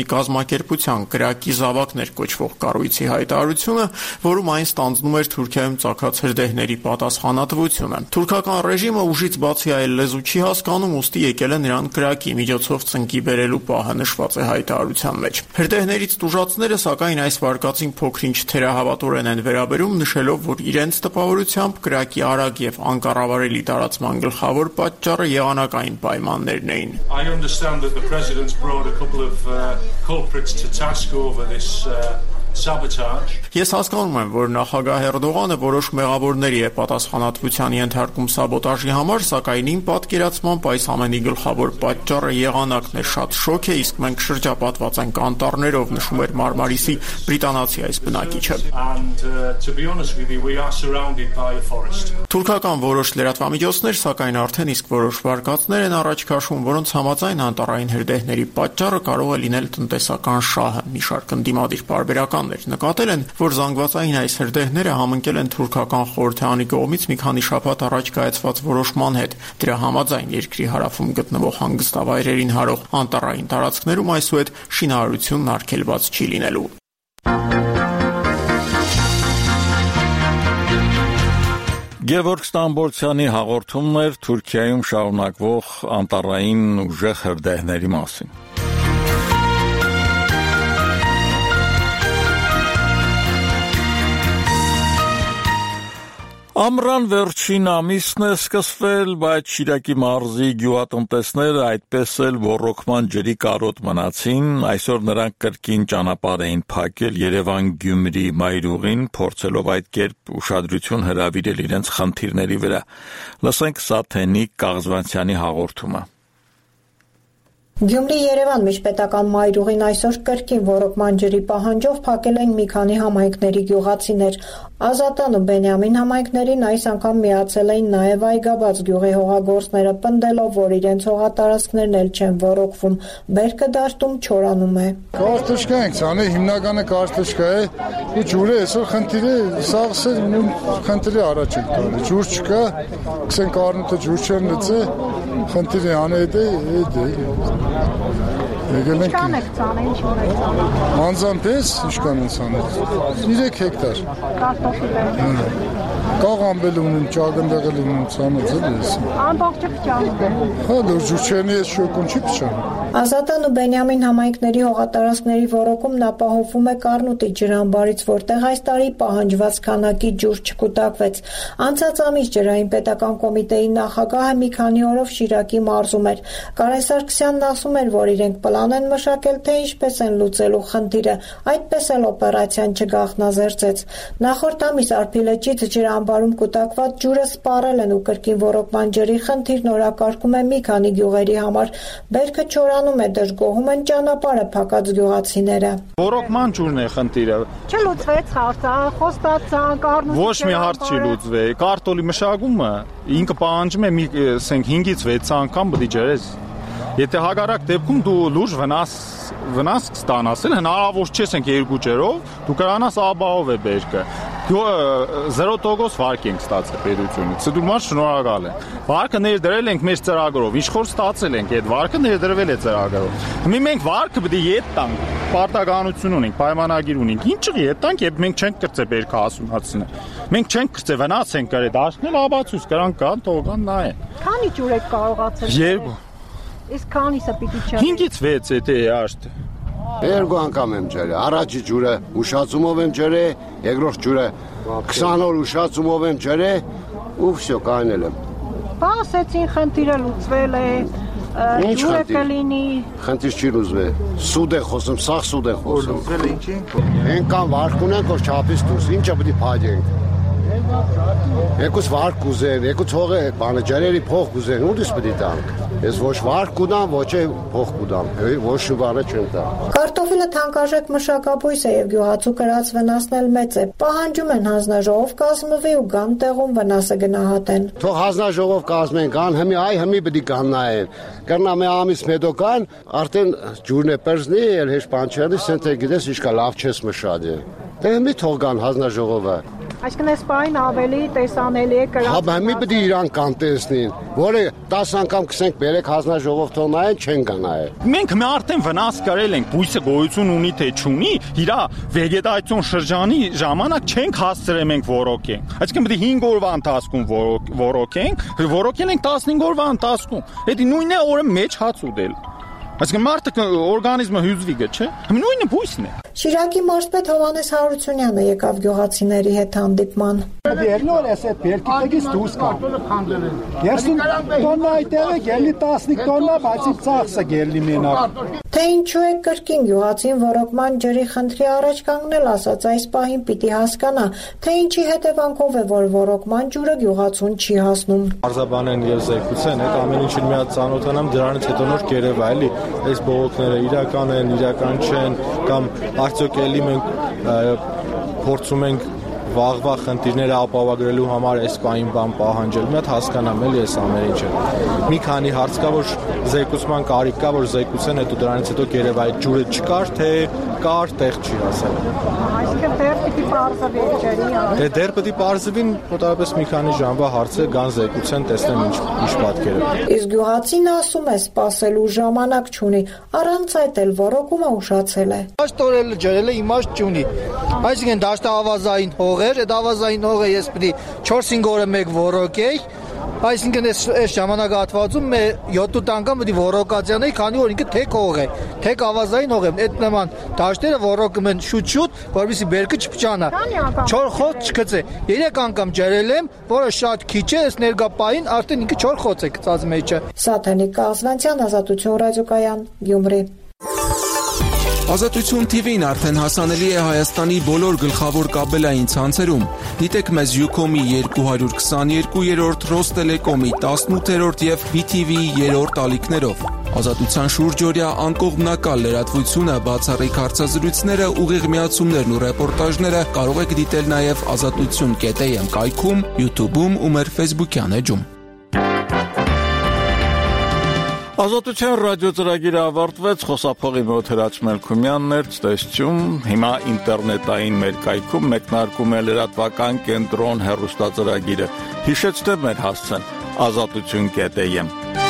կազմակերպության կրակի զավակներ կոչվող կառույցի հայտարարությունը, որում այն ստանձնում էր Թուրքիայում ծագած հրդեհների պատասխանատվությունը։ Թուրքական ռեժիմը ուժից բացի այլ լեզու չի հասկանում, ուստի եկել է նրան կրակի միջոցով ծնկի բերելու պահը նշված է հայտարարության մեջ։ Հրդեհներից տուժածները, սակայն, այս վարկածին փոքրինչ թերահավատորեն են վերաբերում, նշելով, որ իրենց տպավորությամբ կրակի արագ եւ անկառավարելի տարածման գլխավոր պատճառը եղանակային պայմաններն էին։ I understand that the president's brought a couple of culprits to task over this sabotage. Ես հասկանում եմ, որ նախագահ Էրդողանը որոշ մեղավորների է պատասխանատվության ենթարկում սաբոտաժի համար, սակայն իմ պատկերացմամբ այս ամենի գլխավոր պատճառը եղանակն է, շատ շոկ է, իսկ մենք շրջապատված ենք անտառներով, նշում էր Մարմարիսի բրիտանացի այս բնակիչը։ Թուրքական որոշ լրատվամիջոցներ, սակայն արդեն իսկ որոշ վարկածներ են առաջ քաշում, որոնց համաձայն անտառային հրդեհների պատճառը կարող է լինել տնտեսական շահը։ Մի շարք ընդդիմադիր պարբերականներ նկատել են, որ զանգվածային այս հրդեհները համընկել են թուրքական խորհրդարանի կողմից մի քանի շաբաթ առաջ կայացված որոշման հետ։ Դրա համաձայն երկրի հարավում գտնվող հանգստավայրերին հարող անտառային տարածքներում այսուհետ շինարարությունն արգելված չի լինելու։ Գևորգ Ստամբոլցյանի հաղորդումն էր Թուրքիայում շարունակվող անտառային ուժեղ հրդեհների մասին։ Ամռան վերջին ամիսն է սկսվել, բայց Շիրակի մարզի գյուղատնտեսները այդպես էլ ոռոգման ջրի կարոտ մնացին, այսօր նրանք կրկին ճանապարհ էին փակել Երևան-Գյումրի մայրուղին, փորձելով այդ կերպ ուշադրություն հրավիրել իրենց խնդիրների վրա։ Լսենք Սաթենիկ Կաղզվանցյանի հաղորդումը։ Գյումրի-Երևան միջպետական մայրուղին այսօր կրկին ոռոգման ջրի պահանջով փակել են մի քանի համայնքների գյուղացիներ։ Ազատան ու Բենյամին համայնքներին այս անգամ միացել էին նաև Այգաբաց գյուղի հողագործները, պնդելով, որ իրենց հողատարածքներն էլ չեն ոռոգվում, բերքը դաշտում չորանում է։ Կարտոշկա ենք ցանել, հիմնականը կարտոշկա է, ու ջուրը այսօր խնդիրը սաղսը խնդիրի առաջ են տալի։ Ջուր չկա, քսեն կարնուտը ջուր չեն լծե, խնդիրը անեդ է, Եկել ենք Մանզանպես իշկան են սանել 3 հեկտար Կարտոֆիլ Կաղամբել ունեմ, ճագնդեղել ունեմ ծանոց էլ ես Ամբողջը փճանում Հա դուր ջուչերնի ես շոկուն չի փճանում Ազատան ու Բենյամին համայնքների հողատարածքների ոռոգումն ապահովվում է Կառնուտի ջրամբարից, որտեղ այս տարի պահանջված քանակի ջուր չկուտակվեց։ Անցած ամիս ջրային պետական կոմիտեի նախագահը մի քանի օրով Շիրակի մարզում էր։ Կարեն Սարգսյանն ասում էր, որ իրենք պլան են մշակել, թե ինչպես են լուծելու խնդիրը, այդպես էլ օպերացիան չգաղտնազերծեց։ Նախորդ ամիս Արփիլեջից ջրամբարում կուտակված ջուրը սպառել են ու կրկին ոռոգման ջրի խնդիրն օրակարգում է մի քանի գյուղերի համար։ Բերքը չորանում է, դժգոհում են ճանապարհը փակած գյուղացիները։ Ոռոգման ջուրն է խնդիրը։ Չլուծվեց հարցը, խոստացան, կառնուտի։ Ոչ մի հարց չի լուծվել։ Կարտոլի մշակումը ինքը պահանջում է մի 5-ից 6 անգամ պետք է ջրես։ Եթե հագարակ դեպքում դու լուրջ վնաս կստանաս, հնարավոր չէ ասենք 2 ջրով, դու կրանաս աբահով է բերքը։ 0% վարկ ենք ստացել պետությունից։ Դու маш շնորհակալ եմ։ Վարկը ներդրել ենք մեր ծրագրով, ինչ որ ստացել ենք, այդ վարկը ներդրվել է ծրագրով։ Հիմա մենք վարկը պետք է ետ տանք, պարտականություն ունենք, պայմանագիր ունենք։ Ինչի ետ տանք, երբ մենք չենք կրծե բերքը հասունացնել։ Մենք չենք կրծե վնաս ենք կարել, դաշտնել աբացույց կրանք կան, թողան նայեն։ Քանի ջուր եք կարողացել։ 2 Իսկ քանիսը պիտի չեմ։ 5-ից 6 է դե աշտ։ 2 անգամ եմ ջրել, առաջի ջուրը ուշացումով եմ ջրել, երկրորդ ջուրը 20 օր ուշացումով եմ ջրել, ու վсё կանել եմ։ Բա ասեցին խնդիրը լուծվել է, ջուրը կլինի։ Խնդիր չի լուծվել։ Սուդ է խոսում, սաղ սուդ է խոսում։ Լուծվել է ինչի՞։ Ենքան վարկ ունենք, որ չափից դուրս, ինչը պետք է փակենք։ Եկուս վարկ կուզեն, եկուս հողը բանը ջրերի փող կուզեն, ուրիշ պետք է տանք։ Ես ոչ վարկ կուտամ, ոչ է փող կուտամ, ոչ բանը չեմ տա։ Կարտոֆիլը թանկարժեք մշակաբույս է եւ գյուղացու կրած վնասն էլ մեծ է։ Պահանջում են հանձնաժողով կազմվի ու գան տեղում վնասը գնահատեն։ Թող հանձնաժողով կազմեն, կան հիմի պետք է կաննայեն։ Կռնա մի ամիս հետո կան, արդեն ջուրն է պերզնի, էլ հեշ բան չանի, սենտե գիտես ինչքա լավ չես մշադի։ Դե մի թող կան հանձնաժողովը։ Այսինքն այս բան ավելի տեսանելի է գրած։ Հա, բայց մի պետք է իրան կանտեսնին, որը 10 անգամ կսենք բերեք հանձնաժողով նայեն, չեն գնայել։ Մենք արդեն վնաս կրել ենք, բույսը գոյություն ունի թե չունի, իր վեգետացիոն շրջանի ժամանակ չենք հասցրել մենք ոռոգենք։ Այսինքն պետք է 5 օրվա ընթացքում ոռոգենք, ոռոգել ենք 15 օրվա ընթացքում։ Դա նույնն է օրը մեջ հաց ուտել։ Այսինքն մարդը օրգանիզմը հյուզվի գա, չէ՞։ Նույնը բույսն է։ Շիրակի մարզպետ Հովհաննես Հարությունյանը եկավ գյուղացիների հետ հանդիպման։ Դերնոր էս այդ բերքից դուրս կա։ 30 տոննա այդտեղ է, գելի 15 տոննա, բայց ծախսը գելի մենակ։ Թե ինչու է կրկին գյուղացին ոռոգման ջրի խնդրի առաջ կանգնել, ասած այս պահին պիտի հասկանա, թե ինչի հետևանքով է, որ ոռոգման ջուրը գյուղացուն չի հասնում։ Արձաբանեն եւ զեկուցեն, այդ ամեն ինչին մի հատ ծանոթանամ, դրանից հետո նոր կերևա էլի, այս բողոքները իրական են, իրական չեն, կամ արդյոք էլի մենք փորձում ենք վաղվա խնդիրները ապահովագրելու համար այս պահին բան պահանջել։ Մի հատ հասկանամ էլի այս ամեն ինչը։ Մի քանի հարց կա, որ զեկուցման կարիք կա, որ զեկուցեն, հետո դրանից հետո կերևա այդ ջուրը չկար, թե կար, տեղ չի ասել։ Այսինքն դեռ պիտի բարձվի ջրի։ Դեռ պիտի բարձվին, մոտավորապես մի քանի ժամվա հարցը գան զեկուցեն, տեսնեմ ինչ պատկեր է։ Իսկ գյուղացին ասում է, սպասելու ժամանակ չունի, առանց այդ էլ ոռոգումը ուշացել է։ Աշտորել ջրելը իմաստ չունի։ Այսինքն դաշտը ավազային հող էր, այդ ավազային հողը ես պիտի 4-5 օրը մեկ ոռոգեի, այսինքն այս ժամանակահատվածում 7-8 անգամ պիտի ոռոգացիաների, քանի որ ինքը թեք հող է, թեք ավազային հող է, այդ նման դաշտերը ոռոգում են շուտ-շուտ, որովհետեւ բերքը չփչանա, 4 խոց չգծե։ 3 անգամ ջրել եմ, որը շատ քիչ է, այս ներկա պահին արդեն ինքը 4 խոց է գծած մեջը։ Սաթենիկ Կազվանցյան, Ազատություն ռադիոկայան, Գյումրի։ Ազատություն TV-ն արդեն հասանելի է Հայաստանի բոլոր գլխավոր կաբելային ցանցերում։ Դիտեք մեզ Ucom-ի 222-րդ, Ռոստելեկոմի 18-րդ եւ BTV-ի 3-րդ ալիքներով։ Ազատության շուրջօրյա անկողմնակալ լրատվությունը, բացառիկ հարցազրույցները, ուղիղ միացումներն ու ռեպորտաժները կարող եք դիտել նաեւ azatutun.am կայքում, YouTube-ում ու մեր Facebook-յան էջում։ Ազատության ռադիոծրագիրը ավարտվեց, խոսափողի մոտ Հրաչ Մելքումյանն ցտեսություն, հիմա ինտերնետային մեր կայքում մեկնարկում է լրատվական կենտրոն հեռուստածրագիրը։ Հիշեցնեմ մեր հասցեն azatutun.am